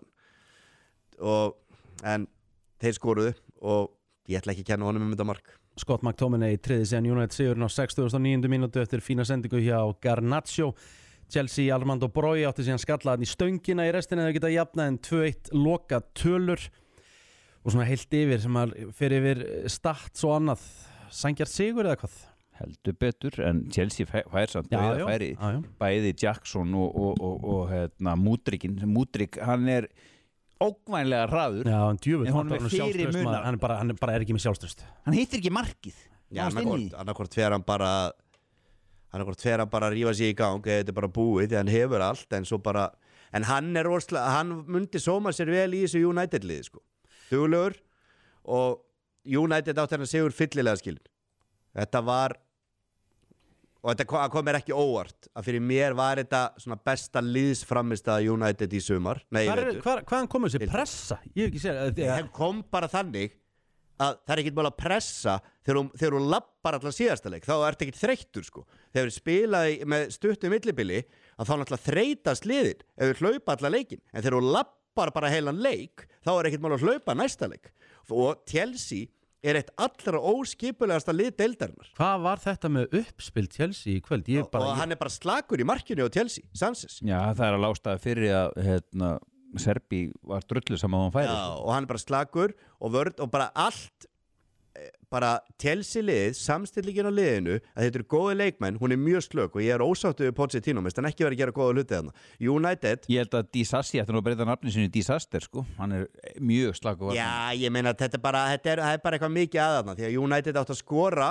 og en þeir skoruðu og ég ætla ekki að kenna honum um þetta mark Scott McTominay triði síðan United sigurinn á sextugustu og níundu mínútu eftir fína sendingu hjá Garnacho Chelsea Armando Broy átti síðan skallaðan í stöngina í restina þegar geta jafnað en tvö eitt loka tölur og svona heilt yfir sem að fyrir yfir stats og annað sangjart sigur eða hvað? Heldur betur en Chelsea fær samt já, já, færi já, já. bæði Jackson og, og, og, og hérna, Mudrikin Mudrik, hann er ógnvænlega hraður Já, hann djúvill hann er fyrir munar hann, hann bara er ekki með sjálfströst Hann hittir ekki markið Já, annarkvort fer hann bara annarkvort fer hann bara að rífa sig í gang eða þetta er bara búið því hann hefur allt en svo bara en hann er rosalega, hann myndi sóma sér vel í þessu United liði sko Duglegur og United átt hennar sigur fyllilega skilin þetta var og þetta kom, kom mér ekki óvart að fyrir mér var þetta svona besta liðsframmistaða United í sumar Nei, Hvar er, veitur hvar, hvaðan komur þessi pressa? Ég hef ekki séð að- Ég kom bara þannig að það er ekkert mál að pressa þegar hún, þegar hún lappar allar síðasta leik þá er þetta ekkert þreyttur sko þegar við spilaði með stuttu millibili að þá náttúrulega þreytast liðin ef við hlaupa allar leikin en þegar hún lappar bara heilan leik þá er ekkert mál að hlaupa næsta leik og Chelsea er eitt allra óskipulegasta lið deildarinnar Hvað var þetta með uppspil Chelsea í kvöld? Ég og, bara, og ég, hann er bara slakur í markinu á Chelsea, Sanchez Já, það er að lástaði fyrir að hérna, Serbi var drullu saman á hann færi Já, og hann er bara slakur og vörð og bara allt eh, bara Chelsea lið, samstillingin á liðinu að þetta eru góði leikmenn, hún er mjög slök og ég er ósáttu við Pochettino, mest hann ekki verið að gera góða hluti þarna. United Ég held að Disassi ætti nú að breyta nafni sinni í Disaster sko. Hann er mjög slagur Já, ég meina að þetta er bara þetta er, það er bara eitthvað mikið að þarna því að United átti að skora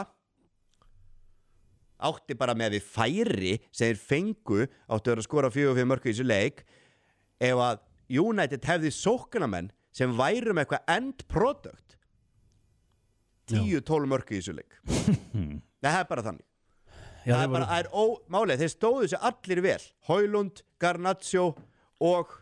átti bara með við færi sem þeir fengu átti að vera að skora fjögur og fimm mörk í þessu leik ef að United hefði sóknarmenn sem væru með eitthvað end product tíu til tólf mörk í þessu leik það er bara þannig já, það þeir er bara, voru, það er ómálið, þeir stóðu sér allir vel Højlund, Garnaccio og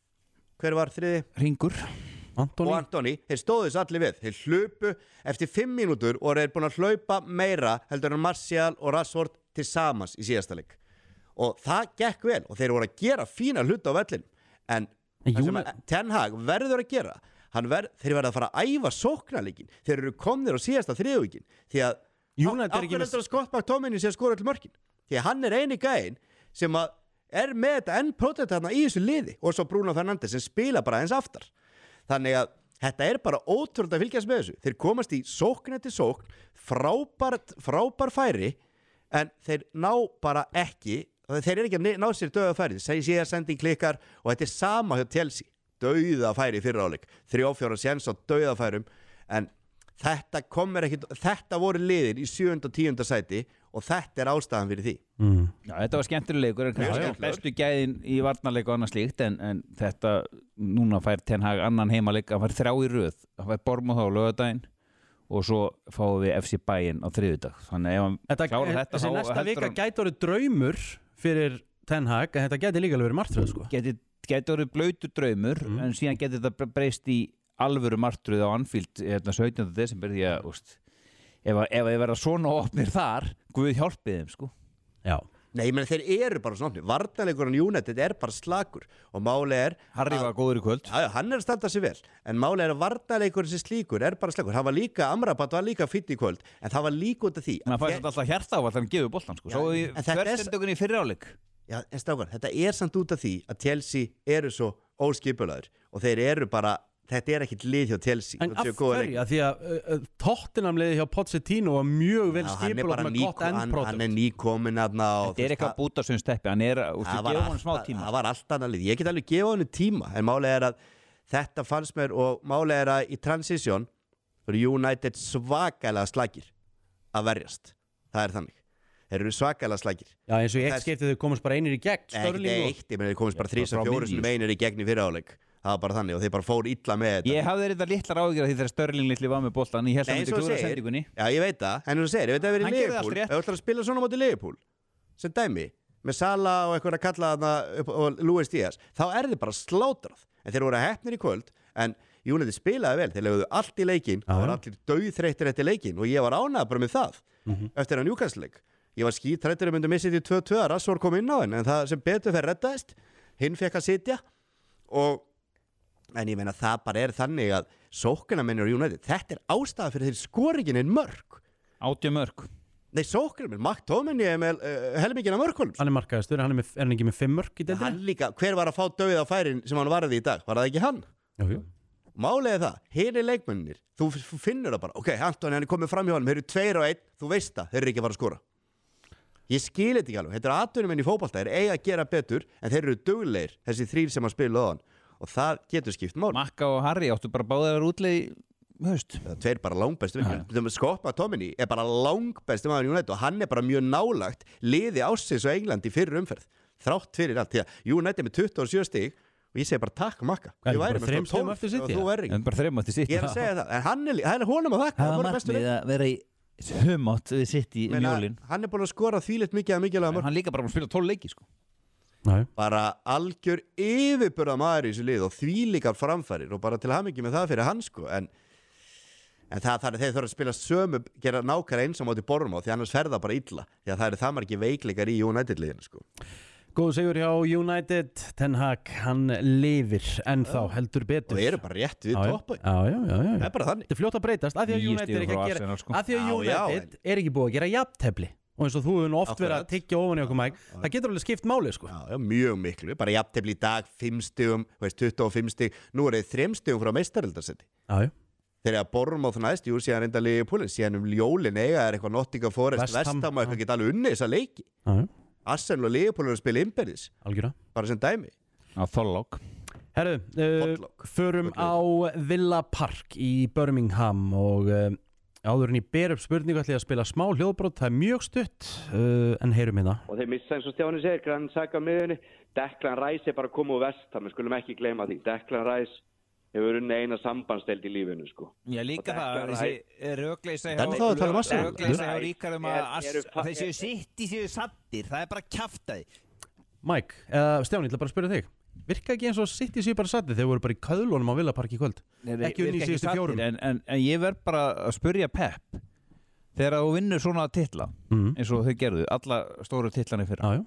hver var þriði? Ringur Antoni, og Antoni, þeir stóðu þessu allir við þeir hlupu eftir fimm mínútur og þeir búin að hlaupa meira heldur en Martial og Rashford til samans í síðasta leik og það gekk vel og þeir voru að gera fína hluta á vellin en En það sem Júna- að Ten Hag verður að gera hann ver, þeir verða að fara að æfa sóknarleikin þeir eru komnir á síðasta þriðvíkin því að United er ekki ákveður með- heldur að Scott McTominay sé að skora til mörkin því að hann er eini gæinn sem að er með þetta enn protect þarna í þessu liði og svo Bruno Fernandes sem spila bara eins aftar þannig að þetta er bara ótrúlega að fylgjast með þessu þeir komast í sókn eftir sókn frábær, frábær færi en þeir ná bara ekki þeir eru ekki að ná sér döða færi þeir sé að sendi klikkar og þetta er sama hjá Chelsea döða færi í fyrra áleik þrjáfjóra séns á döða færum en þetta komur ekki þetta voru liðir í sjöunda og tíunda sæti og þetta er ástæðan fyrir því mm. Já, þetta var skemmtilegur en Mjög kannski skemmtilegur. bestu gæðin í varnarleik og annað slíkt en, en þetta, núna fær Ten Hag annan heimaleik, hann fær þrjá í röð hann fær Bournemouth á laugardaginn og svo fáum við F C Bayern á þriðjudag þannig ef hann Þetta, klárar þetta þessi þá næsta heldur vika hann- gæti orðið draumur fyrir Ten Hag en þetta gæti líka alveg verið martröð sko. geti, geti orðið blöytur draumur Mm. en síðan geti þetta breyst í alvöru martröð á Anfield hérna sautjánda desember því að úst, ef, að- ef að verða svona opnir þar Guð hjálpið þeim sko Já, Nei, menn þeir eru bara svona varnarleikurinn United er bara slakur og máli er Harry var góður í kvöld Já, já, hann er að standa sig vel en máli er að varnarleikurinn sem slíkur er bara slakur hann var líka, Amrabat var líka fýtt í kvöld en það var líka út af því en það að fæst alltaf hjarta á að hann gefur boltan sko. Já, svo í en þetta er- þverstendökunni í fyrri áleik Já, en strákar, þetta er samt út af því að Chelsea eru svo óskipulaður og þeir eru bara, þetta er ekkit lið hjá Chelsea en þótt af séu góðir hverju? Af Því að uh, uh, Tottenham liði hjá Pochettino var mjög vel Já, hann er skipulagt bara með ný, gott hann, hann er endprodukt nýkomin aðna þetta er eitthvað bútasundsteppi hann er, úst, það við var, gefum hann smá allt, tíma það var allt annað lið ég get alveg gefa hann tíma en máli er að þetta fannst mér og máli er að í transition eru United svakalega slagir að verjast það er þannig þeir eru svakalega slagir Já, eins og í eitt Þess- skiptið þau komast bara einir í gegn ekki Störling og eitt, ég meina þeir komist bara Já, þrís frá og fjóru miðju. sem einir í gegn í fyriráleik það var bara þannig og þeir bara fór illa með þetta ég hafði þetta litlar áhyggjur af því þegar Störling litli var með boltan ég held að Nei, hann eins myndi og þú klúra segir, sendingunni já ég veit það, en þú segir, ég veit að það Hann verið gerði Liverpool, allt rétt. ef þú ætlar að spila svona móti Liverpool, sem dæmi, með Salah og eitthvað að kalla þarna upp og Luis Díaz, þá er þið bara slátrað, en þeir voru heppnir í kvöld, en United spilaði vel, þeir lögðu allt í leikinn, það var allir dauðþreyttir eftir leikinn og ég var ánægð bara með það, eftir að Newcastle-leik. Ég var skítrættur að mynda missið í tvö tvö að Rashford kom inn á henn, en það sem betur fyrir reddaðist, hinn fekk að sitja og en ég meina það bara er þannig að sóknarmennir á United, þetta er ástæða fyrir þeir skoringin en mörg átjá mörg nei sóknarmenn, McTominay er með uh, helmingina mörgholm Hann er markaðistur, hann er, með, er hann ekki með fimm mörk í hann deildinni? líka, hver var að fá dauð á færin sem hann varði í dag, var það ekki hann? Jú, jú. Málið er það, hér er leikmennir þú þú finnur það bara, ok, Antoni hann er komið fram hjá hann þeir eru tveir og einn, þú veist það, þeir eru ekki að fara að skora ég skil þetta ekki alveg, þetta er atvinnumenn í fótbolta þeir eiga að gera betur, en þeir eru duglegir þessi þrír sem að spila á hann og það getur skipt mál Makka og Harry áttu bara báðið að vera útleið höst það tveir bara langbestu Scott McTominay er bara langbestu maður í United og hann er bara mjög nálagt liði ásins og England í fyrir umferð þrátt fyrir allt, því að United er með tuttugu og sjö stig og ég segi bara takk Makka Er ég bara væri með þrem sko stigum tólf eftir og City, þú ja? verður en bara þreim átti sitt ég er að segja það, en hann er, hann er honum að þakka það hann var voru bestu markmið leik- að vera í Humátt við sitt í Meina, mjólin hann er búin að skora þvílitt mikið að mikilvæga mörg Hann líka bara búin að spila tólf leiki sko. Nei. bara algjör yfirburða maður í þessu lið og þvílíkar framfærir og bara til hamingju með það fyrir hann sko. en, en það þarf þeir þurfa að spila sömu gera nákvæmlega eins á móti Bournemouth því annars fer það bara illa því að það eru það margir veikleikar í United-liðinu sko. Góð sigur hjá United, Ten Hag, hann lifir ennþá heldur betur. og eru bara rétt við Já, já. toppa Já, já, já, já. það er bara þannig Þetta er fljótt að breytast, af því að Níu United er stigum ekki frá að gera, Arsenal, sko. af því að Já, já, United er ekki búið að gera jafntefli. Og eins og þú hefur nú oft verið að Akkurat. tyggja ofan í okkur mæk, það getur alveg skipt máli, sko. já, já, mjög miklu, bara jafntefli í dag fimm stigum, veist, tuttugu og fimm stig nú er þeir þrem stigum frá meistareldarsetti Já, já. þeir eru að Bournemouth næst, jú, síðan reynda Liverpool síðan um ljólin eiga er eitthvað Nottingham Forest West Ham, Vestham og eitthvað geta alveg unni þessa leiki Já, já, Arsenal og Liverpool eru að spila innbyrðis algjörða. bara sem dæmi Á Þorlák Herru, uh, Pollok. förum á Villa Park í Birmingham og uh, áður en ég ber upp spurningu ætla ég að spila smá hljóðbrot, það er mjög stutt, uh, en heyrum hérna. Og þeir missa eins og Stjáni segir, Grann Saka á miðunni. Declan Rice er bara að koma úr Vestham, við skulum ekki gleyma því. Declan Rice hefur unni eina sambandsteld í lífinu, sko. Já, líka Og það, Declan þessi rögleisa En þá að tala um Arsenal. Rögleisa hjá Ríkar um að Er- Ars- eru- að þessi sitt í séu sattir Það er bara kjaftaði Mike, uh, Stjáni, ég ætla bara að spyrja þig. Virka ekki eins og City séu bara satt þeir voru bara í köðlunum á Villa Park í kvöld? Ekki unni í síðustu fjórum. en, en, en ég verð bara að spyrja Pep Þegar þú vinnur svona titla Mhm. eins og þau gerðu, alla stóru titlani fyrir Já, já.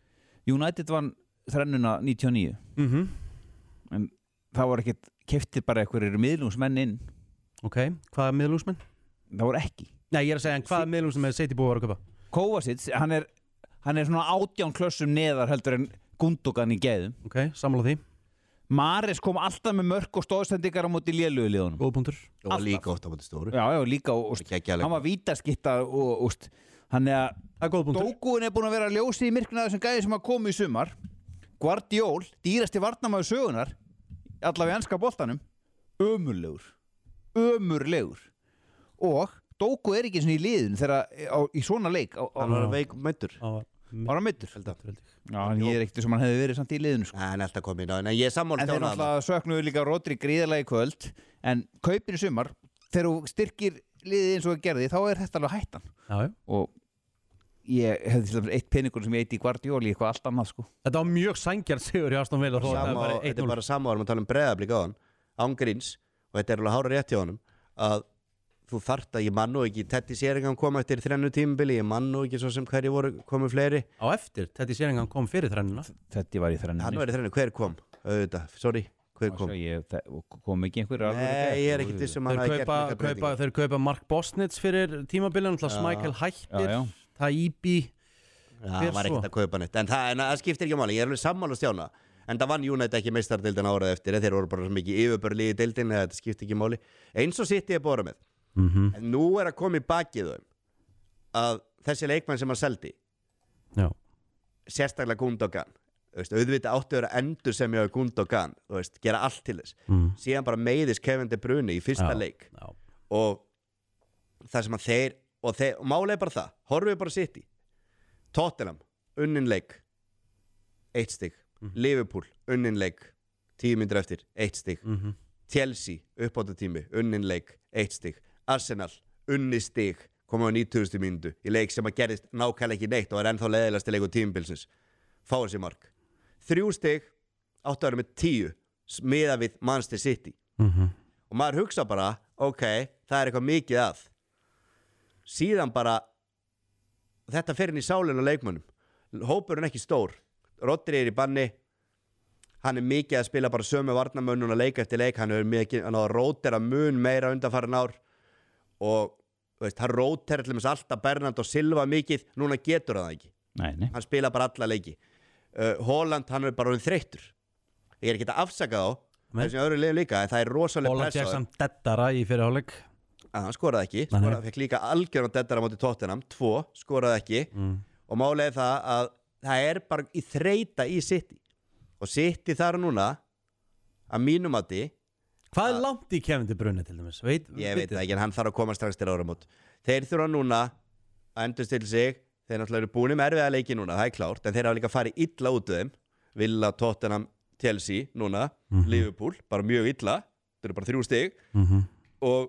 United vann þrennuna níutíu og níu Mm en það voru ekkert keftir bara einhverjir miðlungsmenn inn Ok, hvaða miðlungsmenn? það voru ekki Nei, ég er að segja, en hvaða miðlungsmenn City búið að vera að köpa? Kovacic, hann er, hann er svona átján klössum neðar heldur en Gundogan í geðum Ok, sammála því, Mares kom alltaf með mörk og stóðsendingar á móti lélugu liðunum góð punktur. og Alltaf. líka oft á móti stóru Já, já, líka og, úst, Geggjaður hann var vítaskitta og úst, hann er að Það er góð punktur. Dógúin er búin að vera ljósið í myrkuna þessum gæði sem að koma í sumar Guardiol, dýrasti varnamaður sögunar allavega í enska boltanum ömurlegur ömurlegur og Dógú er ekki svona í liðin þegar á, í svona leik á, á, hann var veik mættur Á, var hann meiddur held að Já, en ég er ekkert sem hann hefði verið samt í liðinu sko. hann er alltaf komið inn á en ég er sammála En þeir Stjána þarna. náttúrulega söknuðu líka Rodri gríðarlega í kvöld en kaupin í sumar þegar þú styrkir liðið eins og það gerði þá er þetta alveg hættan Já, já. og ég hefði til dæmis eitt peningur sem ég eitt í Guardiol í eitthvað allt annað sko. Þetta var mjög sangjart sigur hjá Aston Villa þó að það Sama, var þetta er eitt núll. bara sama árum að tala um Breiðablik á hann ángríns og þetta er alveg hára rétt hjá honum að þú þarft að ég man nú ekki Teddy Sheringham kom eftir þrennu tímabili ég man nú ekki svo sem hverju voru komið fleiri Á eftir, Teddy Sheringham kom fyrir þrennuna. Þetta var í þrenninni hann var í þrennu, hver kom? Auðvitað, sorry, hver kom? ég, það, kom ekki einhver Nei, ég er ekkert vissum að Þeir hann hafi kaupa, gert mikla kaupa, breytingar. þeir kaupa Mark Bosnitz fyrir tímabilið, náttúrulega Schmeichel hættir, Já, já. Taibi. Já, hann var ekkert að kaupa neitt en það, en það skiptir ekki máli, ég er alveg sammála Stjána en það vann United ekki meistardeildin árað eftir þeir voru bara svo mikið yfirbörli í deildin þetta skiptir ekki máli, eins og sitt ég er bóra með Mm -hmm. en nú er að koma í bakið þau að þessi leikmenn sem hann seldi Já. sérstaklega Gundogan þú veist, auðvitað áttu að vera endur sem ég hafa Gundogan þú veist, gera allt til þess Mm. síðan bara meiðis Kevin De Bruyne í fyrsta Já. leik Já. og það sem að þeir og, þeir, og málega er bara það, horfum við bara sitt í Tottenham, unnin leik eitt stig Liverpool, unnin leik tíu myndir eftir, eitt stig Mm Chelsea, uppbótatími, unnin leik eitt stig, Arsenal, unni stig komið á nítugasta mínútu í leik sem að gerist nákvæmlega ekki neitt og er ennþá leiðilegasti leikur tímabilsins fáið sér mark þrjú stig, áttu að vera með tíu miðað við Manchester City -hmm. og maður hugsa bara ok, það er eitthvað mikið að síðan bara þetta fer inn í sálinu á leikmönnum hópurinn er ekki stór Rodri er í banni hann er mikið að spila bara sömu varnamönnun og leik eftir leik, hann er mikið hann á að rótera mun meira undanfarin ár og veist, hann rótera til þess alltaf Bernardo Silva mikið núna getur það ekki, Nei, nei. hann spila bara alla leiki uh, Holland, hann er bara orðinn þreyttur ég er ekki að afsaka þá þessum öðru liðum líka, en það er rosalega Holland pressa á fekk þeim. samt dettara í fyrirháleik. að hann skoraði ekki, Nei, nei. skoraði, fekk líka algjörn dettara á móti Tottenham, tvo, skoraði ekki Mm. og málega er það að það er bara í þreita í City og City þar núna að mínum mati Hvað er langt í Kevin De Bruyne til dæmis? Veit, ég veit það ekki, en hann þarf að koma strax til áramót þeir þurfa núna að endur til sig þeir náttúrulega eru búin með erfiða leiki núna, það er klárt en þeir hafa líka farið illa út af þeim Villa, Tottenham, Chelsea núna Mhm. Liverpool, bara mjög illa það eru bara þrjú stig Mm -hmm. og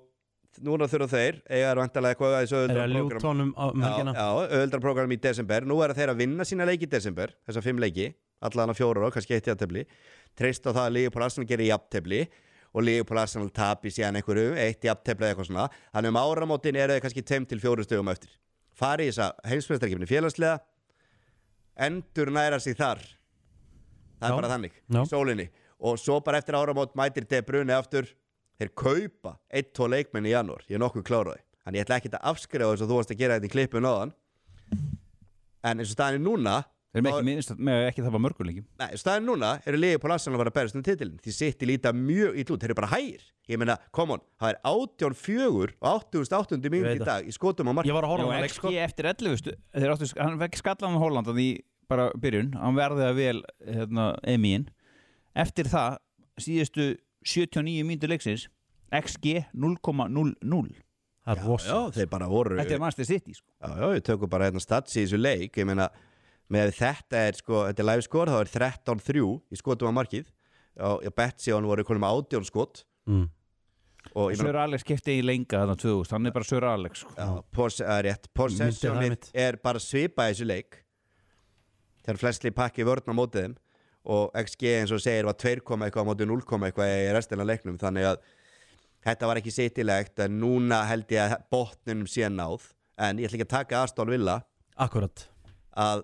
núna þurfa þeir eiga er vantarlega eitthvað aðeins Er auðvöldra það ljúktónum á um helgina? Já, já auðvöldra program í desember. Nú er þeir að vinna sína leiki í desember, þessa fimm leiki, allan að fjóra og kannski eitt jafntefli. Treyst á það að Liverpool Arsenal gerir jafntefli og Liverpool Arsenal tapi síðan einhverju, eitt jafntefli eða eitthvað svona. Þannig um áramótin eru þeir kannski tveim til fjórum stigum eftir. Fari í þessa heimsmeistarkeppni félagslega, endur næra sig þar. Það er Já. bara þannig, Já. í sólinni. Og svo bara eftir áramót mætir De Bruyne aftur. Þeir kaupa eitt, tvo leikmenn í janúar. Ég er nokkuð kláraði. Þannig ég ætla ekki að afskrifa þess að þú varst að gera þetta í klippun áðan. En eins og staðin núna Þeir með ekki, minnst, með ekki það var mörguleikjum. Nei, staðin núna eru Liverpool Arsenal að fara að berast um titilin. Því City líta mjög illa út. Þeir eru bara hægir. Ég meina, come on, það er átján fjögur og áttugasta og áttundu mínútu í dag í skotum á mark. Ég var að horfa á Já, leik sko. X G eftir ellefu stu, þeir áttu, hann vekk skallan á Holland í bara byrjun, hann verði að vel hérna, emíin. Eftir það, síðustu sjötíu og níu mínútur leiksins, X G núll komma núll núll. Það er rosa. Já, þeir bara voru. Þetta er Manchester City, sko. Já, já, ég tökum bara hérna stats í þessu leik. Ég meina, með þetta er sko, þetta er live score, þá er þrettán þrjú í skotum á markið. Já, Betsy hann voru konum með átján skot. Mm. Og ég meina, Sir Alex kefti í lenga þarna tvö þúsund, hann er bara Sir Alex, sko. já, pos, að rétt, possessionið er bara svipað í þessu leik. Þeir eru flestli pakki vörn á mótið þeim og X G eins og segir var tvö komma eitthvað á mótið núll komma eitthvað í restina af leiknum, þannig að þetta var ekki sittilegt, en núna held ég að botninum sé náð, en ég ætla ekki að taka Aston Villa Akkurat. að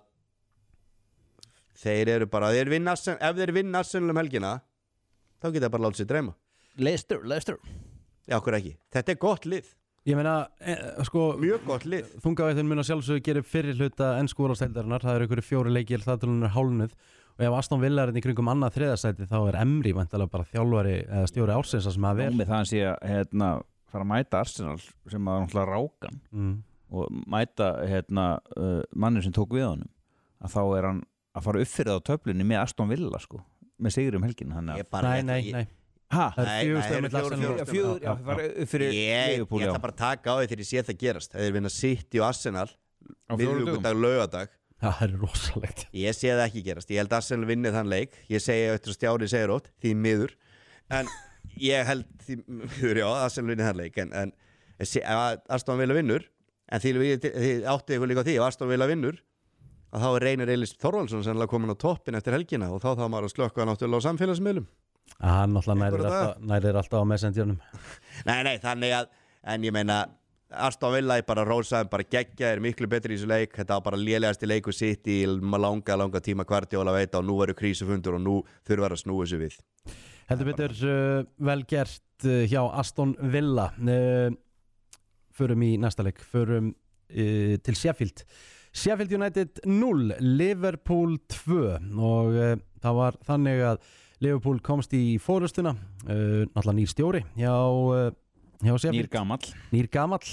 þeir eru bara, þeir vinna, ef þeir vinna Arsenal um helgina, þá geta bara látið sér dreyma. Leicester, Leicester. Já, okkur ekki. Þetta er gott lið, Ég meina, e, sko mjög gott lið. Þungavættin mun að sjálfsögðu gerir fyrir hluta ennsku úrvalsdeildarinnar. Það eru einhverju fjóri leikir, það til hún er hálnuð. Og ef Aston Villa er í kringum annað þriðasæti, þá er Emri væntanlega bara þjálfari eða stjóri ársins sem að Nú vel. með það hann sé að hérna, fara að mæta Arsenal sem að náttúrulega rákan Mm. og mæta hérna, uh, mannin sem tók við honum, að þá er hann að fara upp fyrir það á töflunni með Aston Villa, sko, með sigri um helgin. Ég bara, Nei, ég- nei, ég- nei. Ha? Það Nei, er fjögur nei, stig það eru milli fjórir, Arsenal og- fjórir. Fjögur, já, Já, fara upp fyrir Ég, Liverpool, ég já. ætla bara að taka á því þegar ég sé það gerast. Þeir vinna City og Arsenal Á fjórum dögum. miðvikudag, laugardag. Já, það er rosalegt. Ég sé það ekki gerast. Ég held að Arsenal vinni þann leik. Ég segi eftir að Stjári segir ótt, því miður. En ég held því miður, já, að Arsenal vinni þann leik. En, en ég sé, ef Aston Villa vinnur, en því, því átti ykkur líka á því, ef Aston Villa vinnur, að þá er Reynir Eilis Þorvaldsson sennilega komin á toppin eftir helgina og þá þá maður að slökka náttúrulega á samfélagsmiðlum. Hann náttúrulega nærir Einhverja alltaf, nærir alltaf á messengernum. Nei, nei, þannig að, en ég meina, Aston Villa er bara rósaðum, bara geggja, er miklu betri í þessu leik. Þetta var bara lélegasti leikur sitt í langa, langa tíma Guardiola veita og nú eru krísufundur og nú þurfa að snúa þessu við. Heldur betur uh, vel gert uh, hjá Aston Villa. Uh, förum í næsta leik, förum uh, til Sheffield. Sheffield United núll, Liverpool tvö og uh, það var þannig að Liverpool komst í fórustuna, uh, náttúrulega nýr stjóri hjá, uh, hjá Sheffield. Nýr gamall. Nýr gamall.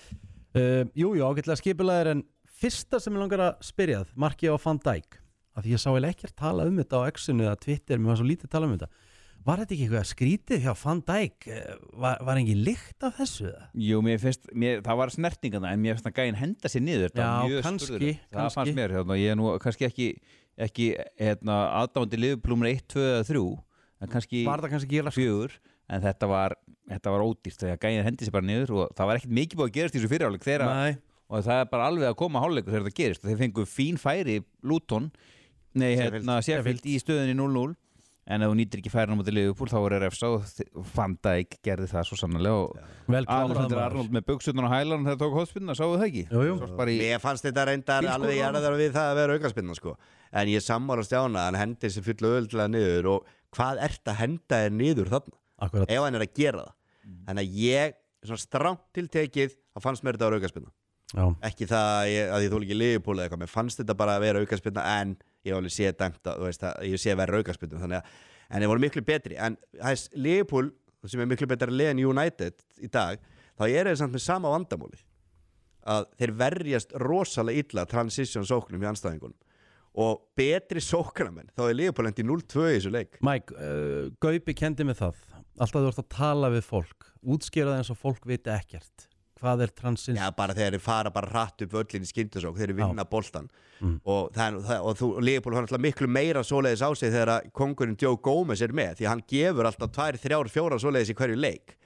Uh, jú, jú, ágætlega skipulegur, en fyrsta sem ég langar að spyrjað, markið á Van Dijk, að því ég sá eða ekkert tala um þetta á X-inu eða Twitter, mér var svo lítið tala um þetta. Var þetta ekki eitthvað skrítið hjá Van Dijk? Var, var engin lykt af þessu? Jú, mér finnst, mér, það var snertingana en mér finnst að gæinn henda sér niður. Þetta var Já, mjög kannski, spurðulegt. Það kannski. fannst mér, hérna, ég er nú kannski ekki, ekki hérna, aðdáandi Liverpool eitt, tvö eða þrjú, en kannski Var það kannski ekki raskt? fjögur, en þetta var, þetta var ódýrt þegar gæinn hendi sér bara niður og það var ekkert mikið búið að gerast í þessu fyrirháleik þegar Nei. og það er bara alveg að koma hálfleikur þegar þetta gerist og þeir fengu fín færi Luton, nei, hérna, Sheffield í stöðunni núll núll. En ef þú nýtir ekki færin á móti Liverpool þá er refsa og Van Dijk gerði það svo sannarlega og Vel klárað Alexander maður. Arnold með buxurnar á hælan þegar tók hótspinna, sáu það ekki? Jú, jú. Svo bara í, Mér fannst þetta reyndar Bílskúr alveg jarðar við það að vera aukaspinna sko. En ég sammála Stjána, hann hendi sér full öðvöldlega niður og hvað ert að henda þér niður þarna? Akkurat. Ef hann er að gera það. Þannig að ég, svona stránt til tekið, þá fannst mér þetta að vera aukaspinna. Já. Ekki það að ég, að ég þóla ekki Liverpool eða eitthvað, mér fannst þetta bara að vera aukaspinna en ég alveg sé dæmt að, þú veist, að ég sé vera aukaspinna, þannig að en þeir voru miklu betri, en hæs, Liverpool sem er miklu betri lið en United í dag, þá er þeir samt með sama vandamálið að þeir verjast rosalega illa transition sóknum í anstæðingunum og betri sóknarmenn, þá er Liverpool endi núll tvö í þessu leik. Mike, uh, Gaupi kendi mig það. Alltaf þú ert að tala við fólk, útskýra það eins og fólk viti ekkert. Hvað er transins? Já, bara þegar þeir fara bara hratt upp völlin í skyndisók, þeir vinna boltan Mm. og, það, það, og þú, Liverpool har náttúrulega miklu meira svoleiðis á sig þegar kongurinn Joe Gomez er með, því hann gefur alltaf tvær, þrjár, fjórar svoleiðis í hverju leik,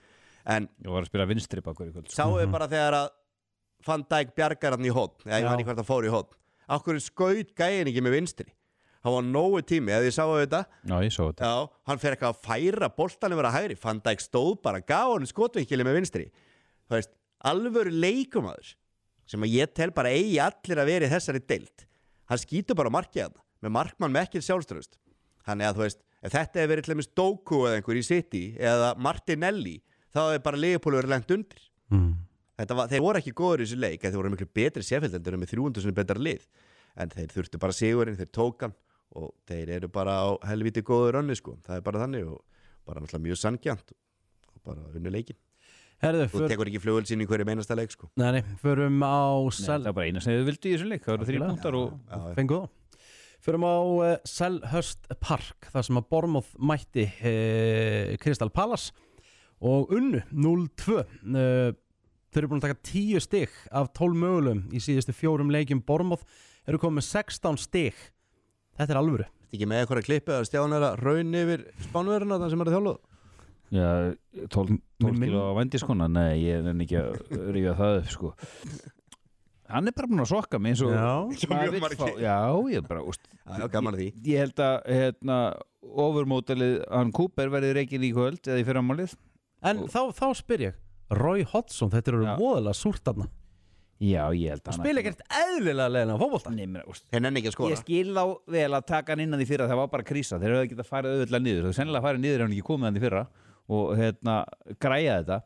En Ég var að spila vinstri bakur í kvöld sko. sáu við bara þegar að Van Dijk bjargar hann í hotn, eða ég Já. man ekki hvert að fór í hotn. Akkur skaut gæin ekki með vinstri. Hann var nógu tími, eða ég sáu þetta. Já, ég svo þetta Já, hann fer eitthvað að færa boltan yfir að hægri. Van Dijk stóð bara, gaf hann skotvinkili með vinstri. Þú veist, alvöru leikumaður sem að ég tel bara eigi allir að vera í þessari deild. Hann skýtur bara markið hann með markmann með ekki sjálfströðust. Þannig að þú veist, ef þetta hefur verið til dæmis Doku eða einhver í City eða Martinelli, þá hefur bara Liverpool verið lent undir. mm. Var, þeir voru ekki góður í þessu leik, þeir voru miklu betri Sheffield en þeir eru með þrjú hundruð betra lið, en þeir þurftu bara sigurinn, þeir tók hann og þeir eru bara á helviti góður önni sko. Það er bara þannig og bara náttúrulega mjög sanngjarnt og bara unnu leikin. Herðu, Þú för, tekur ekki flugvöldsinn í hverju meinasta leik sko. nei, nei, förum á Nei, sel, það er bara eina sem þið vildi í þessu leik Það eru þrý Algjörlega. punktar og Já, já. fengu þá förum á uh, Selhurst Park þar sem að Bournemouth mætti uh, Crystal Palace og unnu núll tvö uh, þeir eru búin að taka tíu stig af tólf mögulegum í síðustu fjórum leikjum. Bournemouth eru komið með sextán stig. Þetta er alvöru. Þetta ekki með eitthvað að klippa að Stjána er að raun yfir spánverðina þann sem er að þjálfa Já, tólf Minn- kíló á vendiskona Nei, ég er ekki að rífa það upp sko Hann er bara búin að sokka mig eins og Já. Svo maður mjög vill margir. fá- Já, ég er bara úst, Já, já, gaman að því. Ég, ég held að hérna, overmótalið hann Cooper verði reikin í kvöld eða í fyrramálið En þá, þá spyr ég Roy Hodgson, þetta eru Já. voðalega súrt þarna. Já, ég held að Hann spila ekkert eðlilega leiðina á fótbolta. Nei, menn, úst, Þeir nenni ekki að skora. Ég skil þá vel að taka hann innan því fyrra það var bara krísa, þeir hefðu ekki að fara auðvitað niður það er sennilega að fara niður ef hann ekki komið hann í fyrra og hérna græja þetta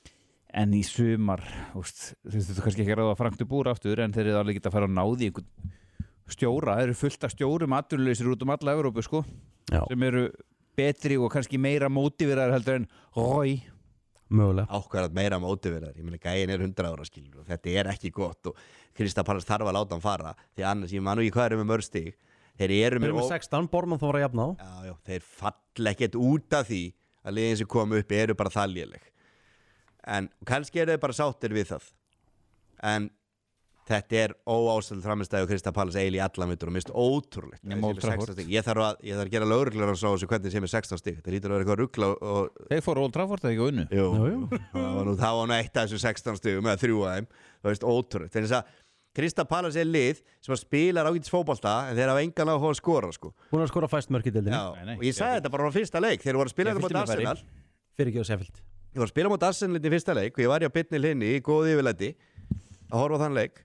en í sumar úst, þeir þurftu kannski ekki að ráða Frank de Boer aftur en þeir eru alveg ekki að fara að náði einhvern stjóra, þeir eru fullt af stjórum atvinnulausir út um alla Evrópu sko Já, sem eru betri og kannski meira mótivirar heldur en Rói mögulega. Ákveðar meira mótiverðar, ég meina gæin er hundrað ára skilur og þetta er ekki gott og Crystal Palace þarf að láta hann fara því annars, ég man nú ekki hvað eru með mörg stig þeir eru Þeir með, eru með ó- sextán, Bournemouth þá var að jafna á. já, já, þeir falla ekkert út af því að liðin sem kom upp eru bara það léleg en kannski eru þeir bara sáttir við það en þetta er óástöld framistæði og Crystal Palace eiginlega í allan vittur og mist ótrúlegt Nema Þeir séu Old með sextán Trafford. stig. ég þarf að, ég þarf að gera lögreglar á svo hvernig sem er sextán stig þetta lítur að vera eitthvað ruggla og Þeir fóru Old Trafford eða ekki á unnu Jú, Jú, jú. það var nú, það var nú eitt af þessum sextán stigum eða þrjú af þeim, það veist, ótrúlegt þannig að Crystal Palace er lið sem að spilar ágætis fótbolta en þeir hafa engan á að skora sko. Búin að skora fæst mörk í deildinni. Já, Nei, nei. og ég sagði þetta bara á fyrsta leik þeir voru að spila Ég þetta fylgdi mot með færi. Arsenal Fyrir ekki á Sheffield. ég voru að spila mot Arsenal í fyrsta leik og ég var í að bytni hlinni í góði yfirleiti að horfa á þann leik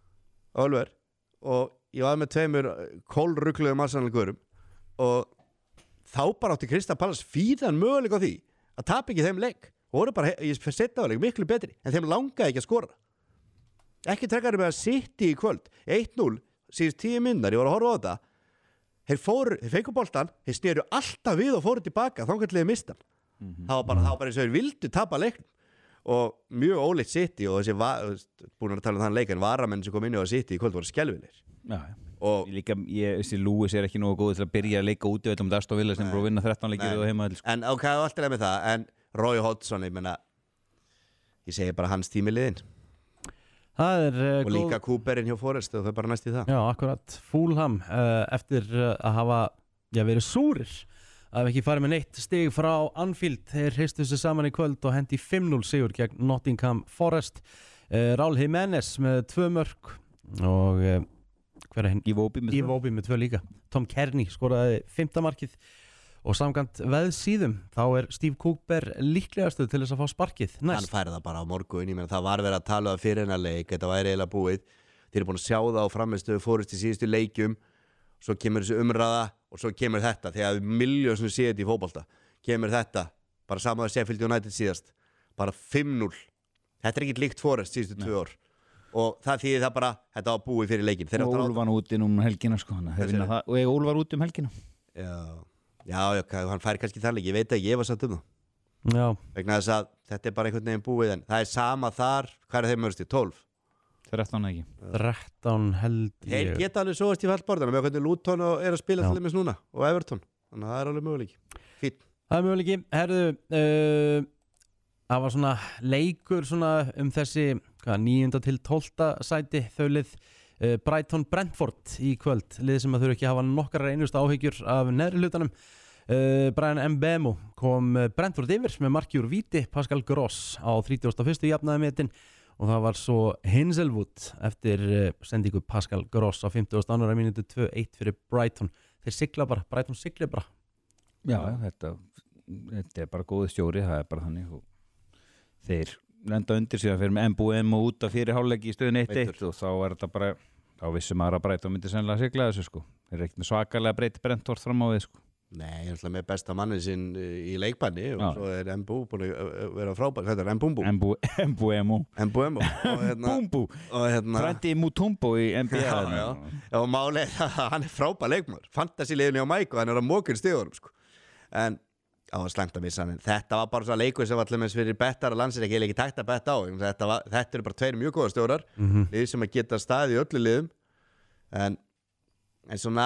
Ölver og ég var með tveimur kólrugluðum Arsenal-gurum og þá bara átti Crystal Palace fíðan möguleik á því að tapa ekki þeim leik og voru bara, ég setna á leik, miklu betri en þeim langaði ekki að skora ekki trekkari með að City í kvöld eitt núll, síðust tíu minnar ég voru að horfa á þetta þeir fóru, þeir fengu boltan þeir sneru alltaf við og fóru tilbaka þá kannski liðið mistan það var bara, það var bara eins og þeir vildu tapa leiknum og mjög óleitt City og þessi va- búin að tala um þann leik en varamenn sem kom inn á City í kvöld voru skelvilegir Já, og ég líka, ég, þessi Lewis er ekki nógu góð til að byrja að leika úti veitum Aston Villa sem er búin að vinna þrettán leikir og heima sko. en ok, alltaf er með það en Roy Hodgson, ég menna ég segi bara hans tími liðin Það er uh, og líka Cooperinn hjá Forrest og þau bara næst í það Já, akkurat. Fulham uh, eftir uh, að hafa já, verið súrir að hafa ekki farið með neitt stig frá Anfield. Þeir hristu sig saman í kvöld og hendi fimm núll sigur gegn Nottingham Forest. Uh, Raúl Jiménez með tvö mörk og uh, hver er hinn? Iwobi með tvö. Iwobi með tvö líka. Tom Kearney skoraði fimmta markið og samkvæmt veðsíðum þá er Steve Cooper líklegastu til þess að fá sparkið hann næst. færi það bara á morgun, ég menna það var verið að tala það fyrir hennar leik, þetta væri eiginlega búið þeir eru búin að sjá það á framistuðu Forrest í síðustu leikjum svo kemur þessu umræða og svo kemur þetta þegar miljón sem séð þetta í fótbolta kemur þetta, bara saman að Sheffield United síðast bara fimm núll þetta er ekkert líkt Forrest síðustu tvö ár og það þýðir það bara, þetta var búið fyrir leikin Þeir og áttu að- Úlfan úti um helgina sko, þannig að þeir vinna það. Og ég Úlfar úti um helgina já, já, já, hann fær kannski það leik ég veit ekki, ég var satt um það Já, vegna þess að þetta er bara einhvern veginn búið en það er sama þar, hvað er þeim mörgst í tólf þrettán ekki þrettán held þeir ég. geta alveg sóast í fallborðana með hvernig Luton og er að spila Já. til dæmis núna og Everton, þannig að það er alveg möguleiki fínt, Það er möguleiki, herðu uh, það var svona leikur svona um þessi hvað, níunda til tólfta sæti þaulið uh, Brighton Brentford í kvöld lið sem að þurfa ekki að hafa nokkrar einustu áhyggjur af neðri hlutanum uh, Brian Mbemo kom Brentford yfir með marki úr víti. Pascal Gross á þrítugasta og fyrsta jafnaði metin og það var svo Hazelwood eftir uh, sendingu Pascal Gross á fimmtugasta og annarri mínútu tvö eitt fyrir Brighton. Þeir sigla bara, Brighton sigla bara. Já, þetta, þetta er bara góði stjóri, það er bara þannig og þeir lenda undir síðan fyrir með Mbemo út af fyrir hálfleiki í stöðun eitt eitt og þá er þetta bara, þá vissum maður að Brighton myndi sennilega sigla þessu sko. Þeir eru ekkert með svakalega breyti Brentford fram á við sko. Nei, ég er alltaf með besta mannin sinn í leikbanni og Já. svo er Mbú búin að vera frábær. Þetta er Mbumbu. Mbemo. Mbumbu. Og hérna, Bumbu. og hérna, Frændi Mutombo í N B A. já, já. Já, og málið er að hann er frábær leikmaður. Fantasy-liðinni á Mike og hann er að mókir stigunum, sko. En, á, slæmt að missa hann. Þetta var bara svona leikur sem var allir með fyrir bettar og landsir ekki, ekki tækt að betta á. Þetta, var, þetta eru bara tveir mjög góða stjórar, Mhm. lið sem að geta staðið í öllu liðum. En, en svona,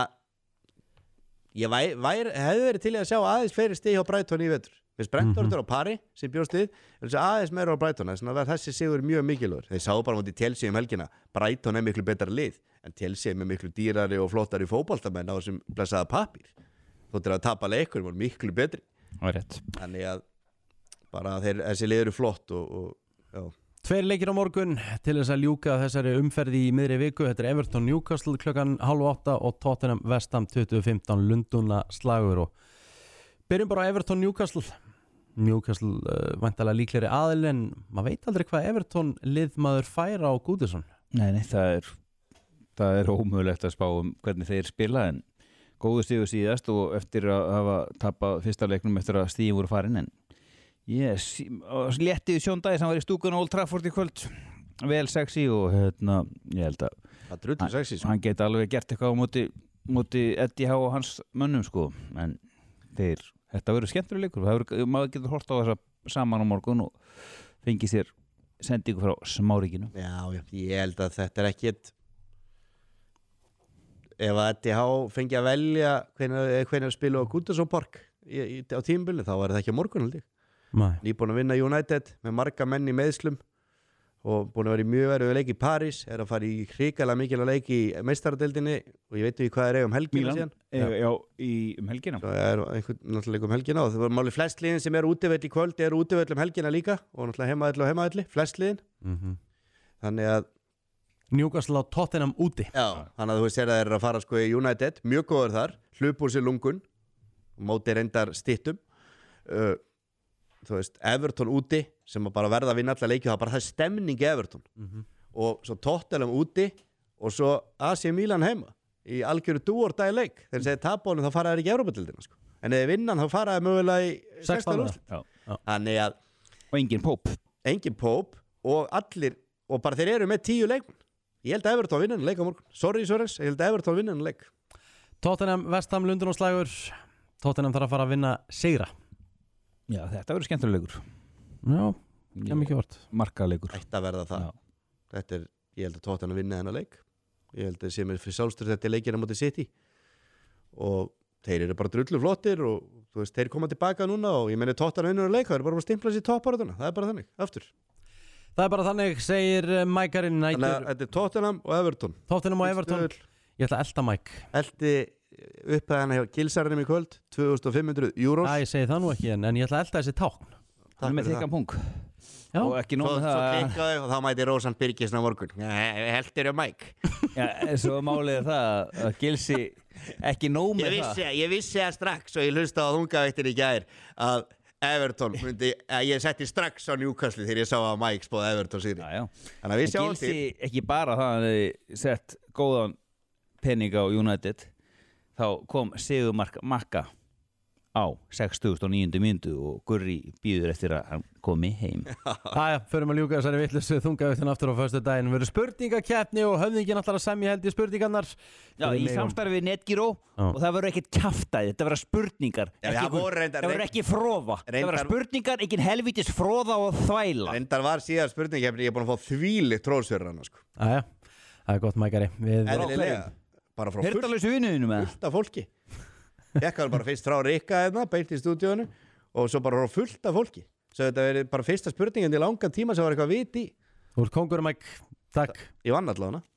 ég væ, væri, hefði verið til í að sjá aðeins fleiri stig hjá Brighton í vetur. Hvis Brentford er á pari sem bjóst við, ég vil segja aðeins meira á Brighton, þess að þessi sigur mjög mikilvægur. Þeir sáu bara mútið Chelsea um helgina, Brighton er miklu betra lið, en Chelsea er með miklu dýrari og flottari fótboltamenn á þessum blessaða pappír. Þóttir að tapa leikur voru miklu betri. Það er rétt. Þannig að bara þeir, þessi lið eru flott og, og já. Tveir leikir á morgun til þess að ljúka þessari umferði í miðri viku. Þetta er Everton Newcastle klukkan hálf átta og Tottenham West Ham tuttugu fimmtán Lundúna slagur og byrjum bara á Everton Newcastle. Newcastle uh, væntalega líklegri aðil en maður veit aldrei hvað Everton liðmaður færa á Goodison. Nei, nei, það er það er ómögulegt að spá um hvernig þeir spila en góðu stíðu síðast og eftir að hafa tapað fyrsta leiknum eftir að stíðin voru farin en yes, léttið sjóndagi sem var í stúkun Old Trafford í kvöld vel sexy og hérna ég held að Það drullu sexy sko. hann geti alveg gert eitthvað á móti, móti Eddie Howe og hans mönnum sko en þeir, þetta verður skemmtilega leikur verður, maður getur hort á þessa saman á morgun og fengið sér sendingu frá smáríkinu. Já, já, ég held að þetta er ekkit ef að Eddie Howe fengi að velja hvernig að spila á Goodison Park í, í, á tímabili, þá var það ekki á morgun held ég. Nýbúin að vinna United með marga menn í meiðslum og búin að vera í mjög verið leik í París, er að fara í hrikalega mikilvæg leik í meistaradeildinni og ég veit ekki hvað er eiga um helgina Milan, síðan. Já, já í, um helgina. Það er einhvern náttúrulega um helgina og það var máli flest liðin sem eru útivöll í kvöld eru útivöll um helgina líka og náttúrulega heimaðalli og heimaðalli, flest liðin. Mm-hmm. Þannig að Newcastle á Tottenham úti. Já, þannig að þú veist að þeir eru að fara sko í United, mjög góður þar, hlup úr sér lungun, móti reyndar stittum. Uh, þú veist, Everton úti sem bara verða að vinna alla leiki, það er bara það stemning í Everton. Mm-hmm. Og svo Tottenham úti og svo A C Milan heima í algjöru dúordægi leik. Þegar þeir tapa honum þá fara þeir ekki í Evrópudeildina sko. En ef þeir vinna þá fara þeir mögulega í sextán úrslit. Já. Já. Þannig að Og engin Pope. engin Pope og allir og bara þeir eru með tíu leikmenn. Ég held að Everton vinna en leik á morgun. Sorry, Sores, ég held að Everton vinna en leik. Tottenham West Ham Lundúna slagur. Tottenham þarf að fara að vinna sigra. Já, þetta verður skemmtilega leikur. Já, kem ekki vart. Markaleikur. Ætti að verða það. Já. Þetta er, ég held að Tottenham vinna þennan leik. Ég held að sem er fyrir sjálfstur þetta er leikina móti City. Og þeir eru bara drullu flottir og þú veist, þeir koma tilbaka núna og ég meni Tottenham vinnur að leika, það er bara að stimpla sér topparöðuna. Það er bara þannig, aftur. Það er bara þannig, segir Mækarinn Þannig að Nætur. þetta er Tottenham og Everton. Tottenham og Everton. Ég ætla að elta Mike. Eldi upphæðana hjá Gilsarinn í kvöld, tvö þúsund fimm hundruð euros. Æ, ég segi það nú ekki en, en ég ætla að elta þessi tákn. Hann er með þykkan pung. Já. Og ekki nóg Svo, með svo það. klikkaði og þá mæti Rósan Birgisn á morgun. Heldur ég Mike. Já, svo málið er það að Gilsi ekki nóg Ég með það. vissi, ég vissi að strax og ég hlusta á þungavættin í gær að Everton myndi, að ég setti strax á Newcastle þegar ég sá að Mike spóði Everton sigri. Já, já. Þannig að við En sjáum Gilsi til. ekki bara það að hann hefði sett góðan pening á United þá kom Sigurmark Makka á sextugustu og níundu mínútu og Gurri býður eftir að hann komi heim. Æja, förum að ljúka þessari vitleysu þungavættin aftur á föstu daginn. Verður spurningakeppni og höfðingin allar að semja held í spurningarnar. Já, í samstarfi við Netgyro og það verður ekkert kjaftaði, þetta verður spurningar. Já, Ekki það einhver- voru reyndar- það verður ekki fróða. Það Reyndar- verður spurningar, ekki helvítis fróða og þvæla. Reyndar var síðan spurningkefni, ég er búin að fá þvílitt tróðsverður hana sko. Æja, það er gott Mækari. Við Eðlilega, bara frá fullt, Hörðalösu vinnuðinu með það. fullt af fólki. Fekkaður bara fyrst frá Rikka hérna, beint í stúdíónu og svo bara frá fullt af fólki. Svo þetta verið bara fyrsta spurningin í langan tíma sem var eitthvað vit í. Þú ert kongur Mæk. Takk. Ég vann allavega hana.